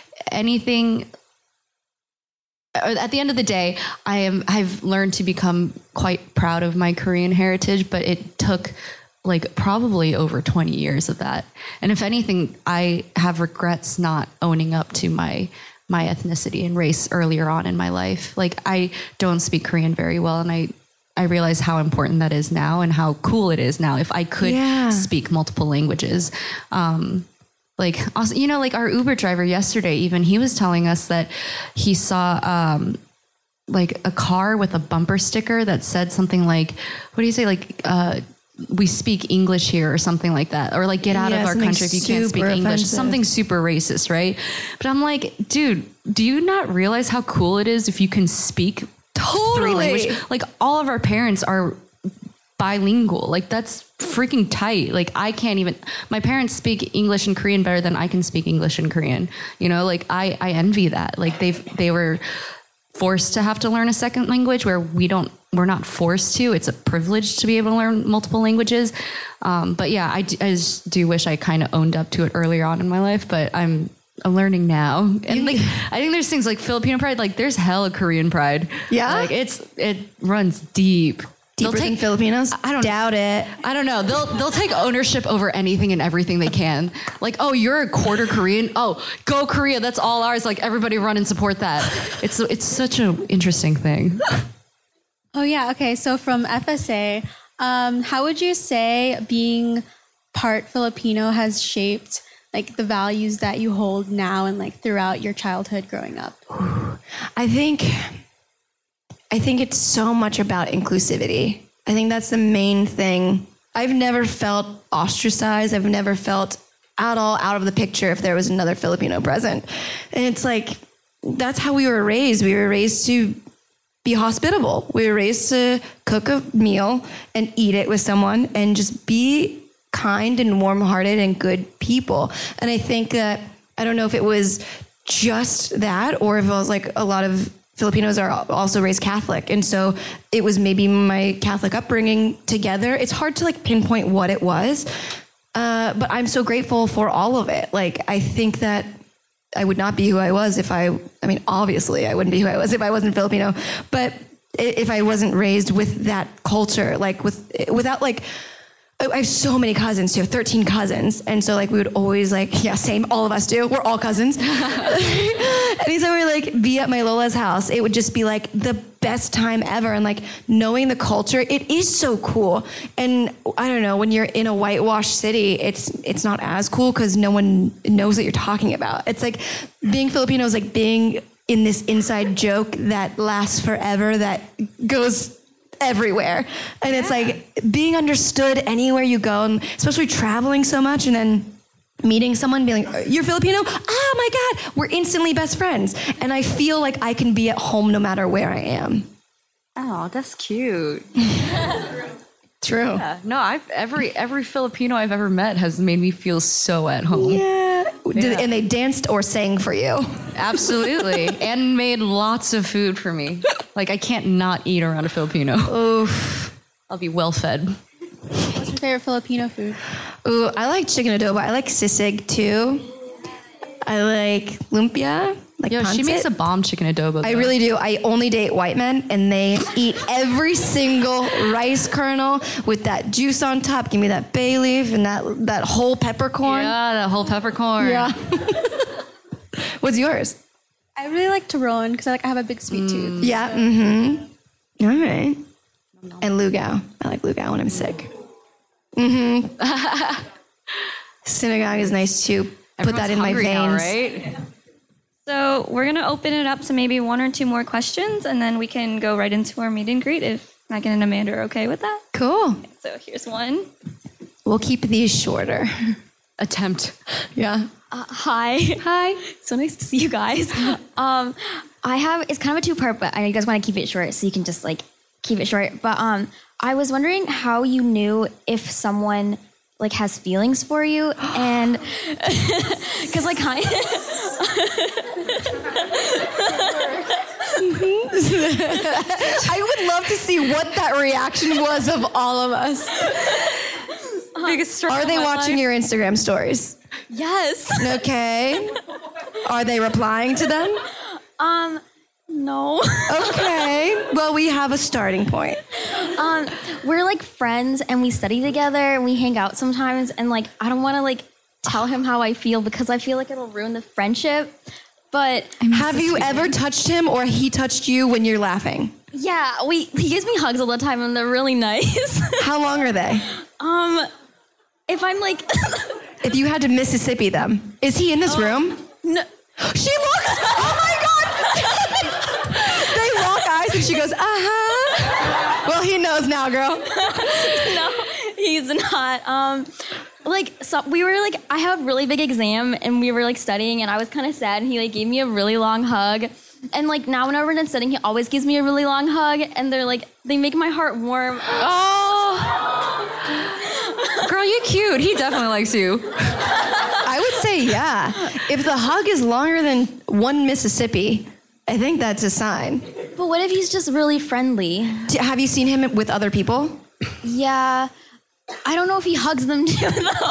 at the end of the day, I've learned to become quite proud of my Korean heritage, but it took like probably over 20 years of that. And if anything, I have regrets not owning up to my ethnicity and race earlier on in my life. Like I don't speak Korean very well, and I realize how important that is now and how cool it is now if I could speak multiple languages. Like, also, you know, like our Uber driver yesterday, even he was telling us that he saw like a car with a bumper sticker that said something like, what do you say? Like, we speak English here or something like that. Or like, get out of our country if you can't speak English. Offensive. Something super racist, right? But I'm like, dude, do you not realize how cool it is if you can speak three languages? Like all of our parents are bilingual. Like that's freaking tight. Like I can't even, my parents speak English and Korean better than I can speak English and Korean. You know, like I envy that. Like they were forced to have to learn a second language where we're not forced to. It's a privilege to be able to learn multiple languages. But yeah, I just do wish I kind of owned up to it earlier on in my life, but I'm learning now. And like, I think there's things like Filipino pride, like there's hella Korean pride. Yeah. Like it runs deep. Deeper than Filipinos? I don't doubt it. I don't know. They'll take ownership over anything and everything they can. Like, oh, you're a quarter Korean. Oh, go Korea. That's all ours. Like everybody run and support that. It's such an interesting thing. Oh yeah. Okay. So from FSA, how would you say being part Filipino has shaped like the values that you hold now and like throughout your childhood growing up? I think it's so much about inclusivity. I think that's the main thing. I've never felt ostracized. I've never felt at all out of the picture if there was another Filipino present. And it's like, that's how we were raised. We were raised to be hospitable. We were raised to cook a meal and eat it with someone and just be kind and warm-hearted and good people. And I think that, I don't know if it was just that or if it was like a lot of Filipinos are also raised Catholic. And so it was maybe my Catholic upbringing together. It's hard to like pinpoint what it was. But I'm so grateful for all of it. Like, I think that I would not be who I was obviously I wouldn't be who I was if I wasn't Filipino, but if I wasn't raised with that culture, like without like, I have so many cousins too, 13 cousins. And so like we would always like, yeah, same, all of us do. We're all cousins. Anytime we like be at my Lola's house, it would just be like the best time ever. And like knowing the culture, it is so cool. And I don't know, when you're in a whitewashed city, it's not as cool because no one knows what you're talking about. It's like being Filipino is like being in this inside joke that lasts forever, that goes everywhere. And it's like being understood anywhere you go, and especially traveling so much and then meeting someone being like, you're Filipino? Oh my God, we're instantly best friends. And I feel like I can be at home no matter where I am. Oh, that's cute. True. Yeah. No, every Filipino I've ever met has made me feel so at home. Yeah. And they danced or sang for you. Absolutely. And made lots of food for me. Like I can't not eat around a Filipino. Oof. I'll be well fed. What's your favorite Filipino food? Ooh, I like chicken adobo. I like sisig too. I like lumpia. Like yo, she makes a bomb chicken adobo. I really do. I only date white men, and they eat every single rice kernel with that juice on top. Give me that bay leaf and that whole peppercorn. Yeah, that whole peppercorn. Yeah. What's yours? I really like Turon because I have a big sweet tooth. Yeah. So. Mm-hmm. All right. And lugao. I like lugao when I'm sick. Mm-hmm. Synagogue is nice too. Put that in my veins. Now, right? So we're going to open it up to maybe one or two more questions, and then we can go right into our meet and greet if Megan and Amanda are okay with that? Cool. So here's one. We'll keep these shorter. Attempt. Yeah. Hi. Hi. So nice to see you guys. It's kind of a two-part, but I know you guys want to keep it short, so you can just like keep it short. But I was wondering how you knew if someone like has feelings for you, and because like kind of. I would love to see what that reaction was of all of us. Biggest Are they watching your Instagram stories? Yes. Okay. Are they replying to them? No. Okay. Well, we have a starting point. We're like friends and we study together and we hang out sometimes, and like I don't want to like tell him how I feel because I feel like it'll ruin the friendship. But have you ever touched him or he touched you when you're laughing? Yeah, he gives me hugs all the time and they're really nice. How long are they? If I'm like if you had to Mississippi them, is he in this room? No. She looks. Oh my God. They lock eyes and she goes, Well, he knows now, girl. No, he's not. We were like, I had a really big exam and we were like studying and I was kind of sad and he like gave me a really long hug. And like now whenever we're done studying, he always gives me a really long hug and they make my heart warm. Oh. Girl, you cute. He definitely likes you. I would say, yeah. If the hug is longer than one Mississippi, I think that's a sign. But what if he's just really friendly? Have you seen him with other people? Yeah. I don't know if he hugs them too, though.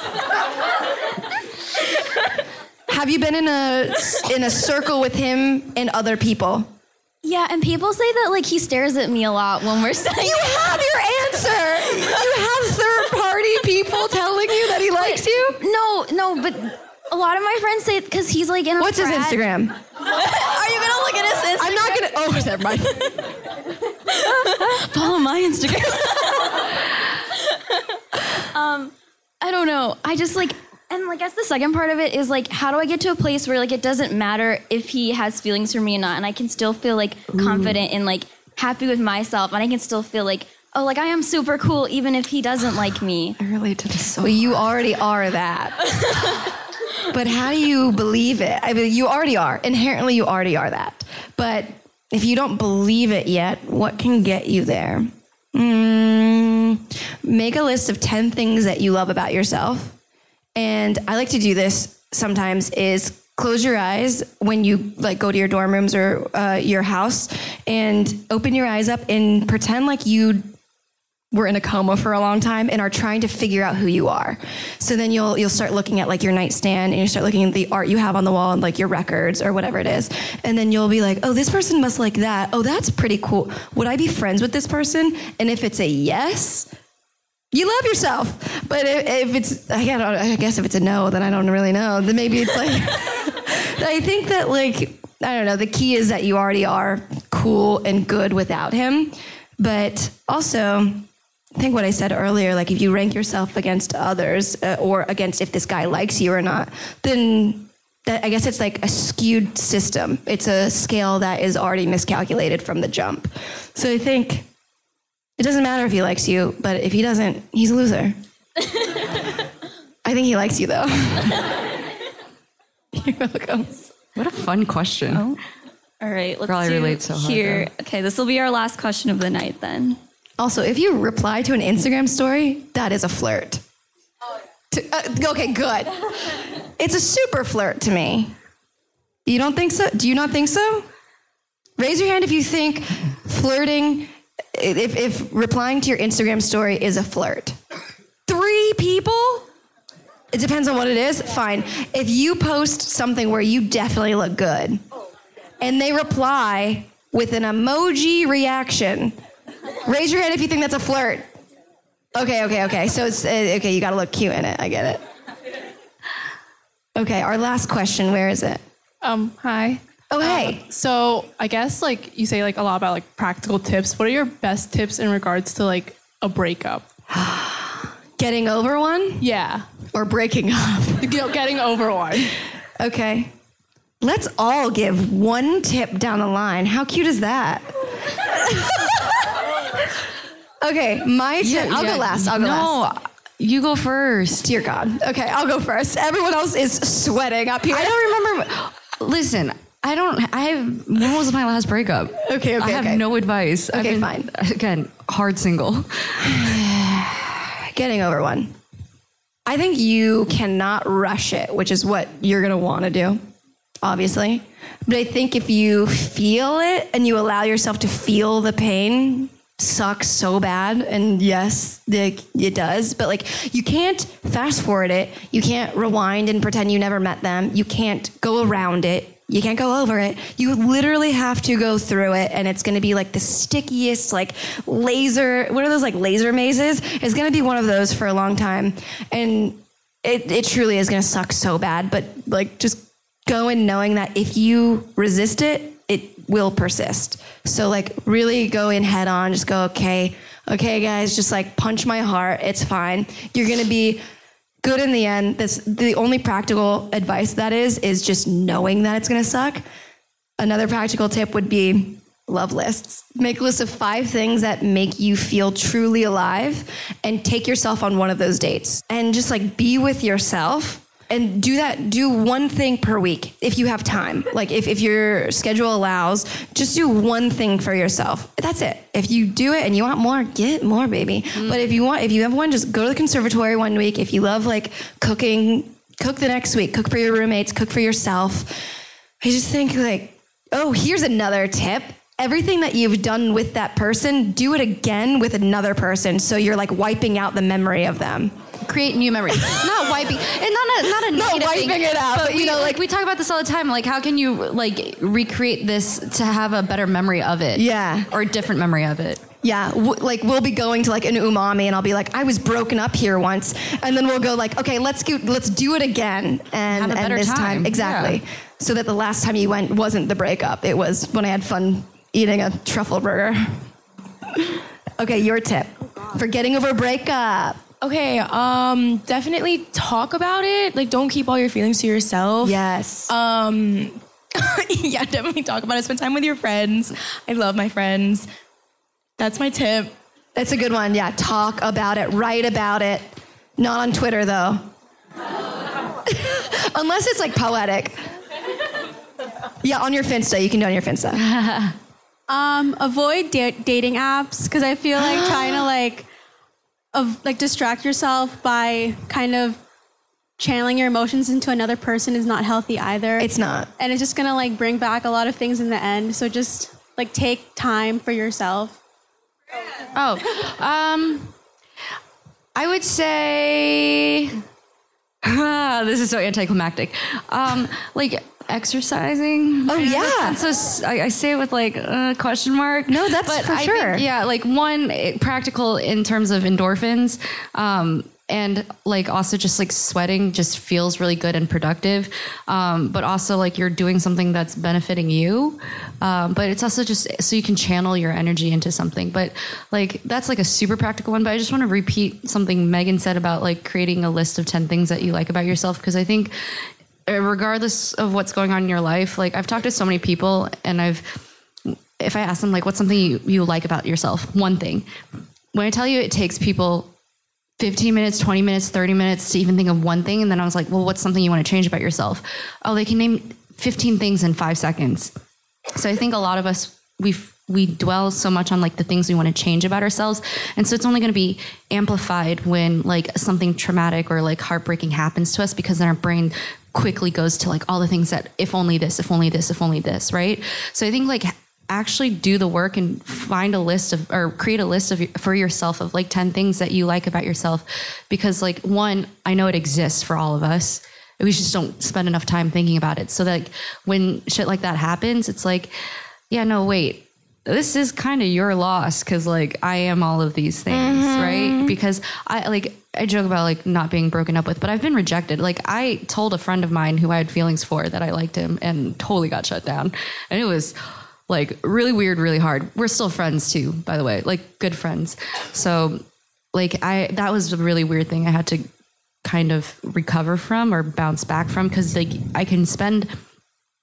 Have you been in a circle with him and other people? Yeah, and people say that like he stares at me a lot when we're studying. You have your answer. You have third-party people telling you that he likes you? No, but a lot of my friends say because he's like in a What's his Instagram? Are you gonna look at his Instagram? I'm not gonna. Oh, never mind. Follow my Instagram. I don't know. I just like, and like, I guess the second part of it is like, how do I get to a place where like it doesn't matter if he has feelings for me or not, and I can still feel like confident and like happy with myself, and I can still feel like, oh, like I am super cool even if he doesn't like me. I relate to this so Well, you already are that. But how do you believe it? I mean, you already are. Inherently, you already are that. But if you don't believe it yet, what can get you there? Make a list of 10 things that you love about yourself. And I like to do this sometimes is close your eyes when you like go to your dorm rooms or your house and open your eyes up and pretend like you were in a coma for a long time and are trying to figure out who you are. So then you'll start looking at like your nightstand and you start looking at the art you have on the wall and like your records or whatever it is. And then you'll be like, oh, this person must like that. Oh, that's pretty cool. Would I be friends with this person? And if it's a yes, you love yourself. But if it's, I guess if it's a no, then I don't really know. Then maybe it's like, I think that like, I don't know, the key is that you already are cool and good without him. But also, I think what I said earlier, like if you rank yourself against others or against if this guy likes you or not, then I guess it's like a skewed system. It's a scale that is already miscalculated from the jump. So I think it doesn't matter if he likes you, but if he doesn't, he's a loser. I think he likes you though. You're welcome. What a fun question. Oh. All right, let's Probably do relate so hard, here. Okay, this will be our last question of the night then. Also, if you reply to an Instagram story, that is a flirt. Okay, good. It's a super flirt to me. You don't think so? Do you not think so? Raise your hand if you think flirting, if replying to your Instagram story is a flirt. 3 people? It depends on what it is. Fine. If you post something where you definitely look good, and they reply with an emoji reaction, raise your hand if you think that's a flirt. Okay. So it's, okay, you gotta look cute in it. I get it. Okay, our last question, where is it? Hi. Oh, hey. So I guess like you say like a lot about like practical tips. What are your best tips in regards to like a breakup? Getting over one? Yeah. Or breaking up? Getting over one. Okay. Let's all give one tip down the line. How cute is that? Okay, my tip. I'll go last. I'll go last. No, you go first. Dear God. Okay, I'll go first. Everyone else is sweating up here. I don't remember. Listen, when was my last breakup? Okay. I have no advice. Okay, fine. Again, hard single. Getting over one. I think you cannot rush it, which is what you're going to want to do, obviously. But I think if you feel it and you allow yourself to feel the pain, sucks so bad. And yes, it does. But like, you can't fast forward it. You can't rewind and pretend you never met them. You can't go around it. You can't go over it. You literally have to go through it, and it's going to be like the stickiest, like laser. What are those like laser mazes? It's going to be one of those for a long time, and it truly is going to suck so bad. But like, just go in knowing that if you resist it, it will persist. So like, really go in head on. Just go, okay, guys, just like punch my heart. It's fine. You're going to be good in the end. That's the only practical advice that is just knowing that it's going to suck. Another practical tip would be love lists. Make a list of 5 things that make you feel truly alive and take yourself on one of those dates and just like be with yourself and do one thing per week if you have time. Like if your schedule allows, just do one thing for yourself. That's it. If you do it and you want more, get more, baby. But if you have one, just go to the conservatory one week. If you love like cooking, cook the next week. Cook for your roommates, cook for yourself. I just think like, oh, here's another tip. Everything that you've done with that person, do it again with another person. So you're like wiping out the memory of them. Create new memories. Not wiping, and not a negative wiping thing, it out. But you know, like we talk about this all the time. Like, how can you like recreate this to have a better memory of it? Yeah, or a different memory of it. Yeah, like we'll be going to like an umami, and I'll be like, I was broken up here once, and then we'll go like, okay, let's do it again, and have a better this time. exactly, Yeah. So that the last time you went wasn't the breakup. It was when I had fun eating a truffle burger. Okay, your tip for getting over a breakup. Okay, definitely talk about it. Like, don't keep all your feelings to yourself. Yes. Yeah, definitely talk about it. Spend time with your friends. I love my friends. That's my tip. That's a good one. Yeah, talk about it. Write about it. Not on Twitter, though. Unless it's like poetic. Yeah, on your Finsta. You can do it on your Finsta. Avoid dating apps, because I feel like trying to distract yourself by kind of channeling your emotions into another person is not healthy either. It's not. And it's just gonna like bring back a lot of things in the end. So just like take time for yourself. I would say this is so anticlimactic. Like exercising. Oh yeah. So I say it with like a question mark. No, that's for sure. Think, yeah, like one practical in terms of endorphins. And like also just like sweating just feels really good and productive. But also like you're doing something that's benefiting you. But it's also just so you can channel your energy into something. But like that's like a super practical one. But I just want to repeat something Megan said about like creating a list of 10 things that you like about yourself. Because I think regardless of what's going on in your life, like I've talked to so many people and if I ask them like what's something you like about yourself, one thing. When I tell you it takes people 15 minutes, 20 minutes, 30 minutes to even think of one thing. And then I was like, well, what's something you want to change about yourself? Oh, they can name 15 things in 5 seconds. So I think a lot of us, we dwell so much on like the things we want to change about ourselves. And so it's only going to be amplified when like something traumatic or like heartbreaking happens to us, because then our brain quickly goes to like all the things that if only this, if only this, if only this, right? So I think like actually do the work and find a list of, or create a list of for yourself of like 10 things that you like about yourself. Because like one, I know it exists for all of us. We just don't spend enough time thinking about it. So that like, when shit like that happens, it's like, yeah, no, wait, this is kind of your loss. Cause like I am all of these things, right? Because I joke about like not being broken up with, but I've been rejected. Like I told a friend of mine who I had feelings for that I liked him and totally got shut down. And it was like really weird, really hard. We're still friends too, by the way, like good friends. So like that was a really weird thing I had to kind of recover from or bounce back from. Cause like I can spend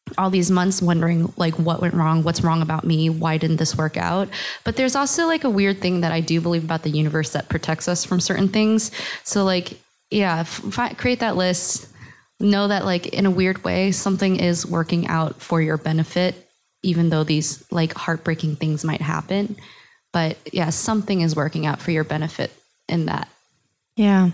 all these months wondering like what went wrong, what's wrong about me, why didn't this work out? But there's also like a weird thing that I do believe about the universe that protects us from certain things. So like, yeah, create that list. Know that like in a weird way, something is working out for your benefit, even though these like heartbreaking things might happen. But yeah, something is working out for your benefit in that. Yeah.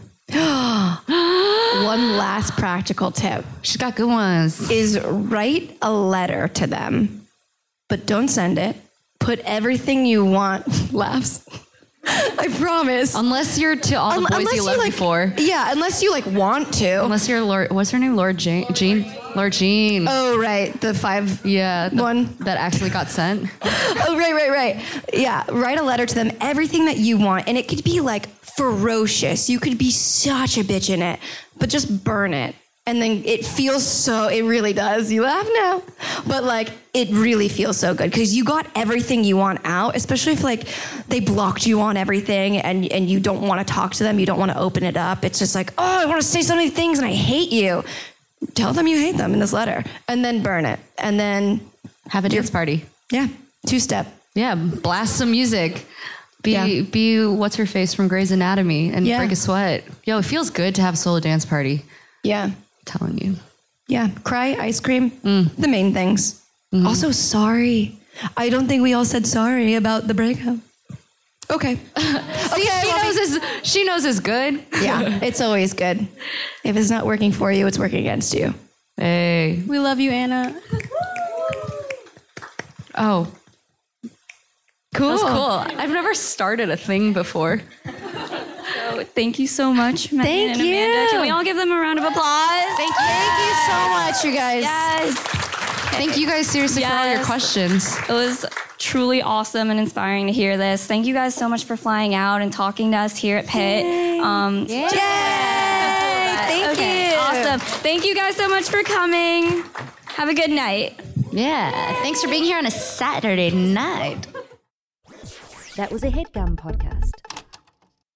One last practical tip. She's got good ones. Is write a letter to them, but don't send it. Put everything you want. Laughs. I promise. Unless you're to all the boys you loved before. Yeah, unless you like want to. Unless you're Lord, what's her name? Jean? Lord Jean. Oh, right. The 5 one that actually got sent. Oh, right. Yeah, write a letter to them, everything that you want. And it could be like ferocious. You could be such a bitch in it, but just burn it. And then it really does. You laugh now. But like, it really feels so good because you got everything you want out, especially if like they blocked you on everything and you don't want to talk to them. You don't want to open it up. It's just like, oh, I want to say so many things and I hate you. Tell them you hate them in this letter and then burn it. And then have a dance party. Yeah. 2-step. Yeah. Blast some music. Be what's her face from Grey's Anatomy and break a sweat. Yo, it feels good to have a solo dance party. Yeah. Telling you. Yeah. Cry, ice cream, the main things. Mm-hmm. Also, sorry. I don't think we all said sorry about the breakup. Okay. She knows it's good. Yeah, it's always good. If it's not working for you, it's working against you. Hey. We love you, Anna. Oh. Cool. That's cool. I've never started a thing before. So thank you so much, Megan Thank and you. Amanda. Can we all give them a round of applause? Thank you so much, you guys. Yes. Thank you guys seriously for all your questions. It was truly awesome and inspiring to hear this. Thank you guys so much for flying out and talking to us here at Pitt. Yay. Thank you. Awesome. Thank you guys so much for coming. Have a good night. Yeah. Thanks for being here on a Saturday night. That was a HeadGum podcast.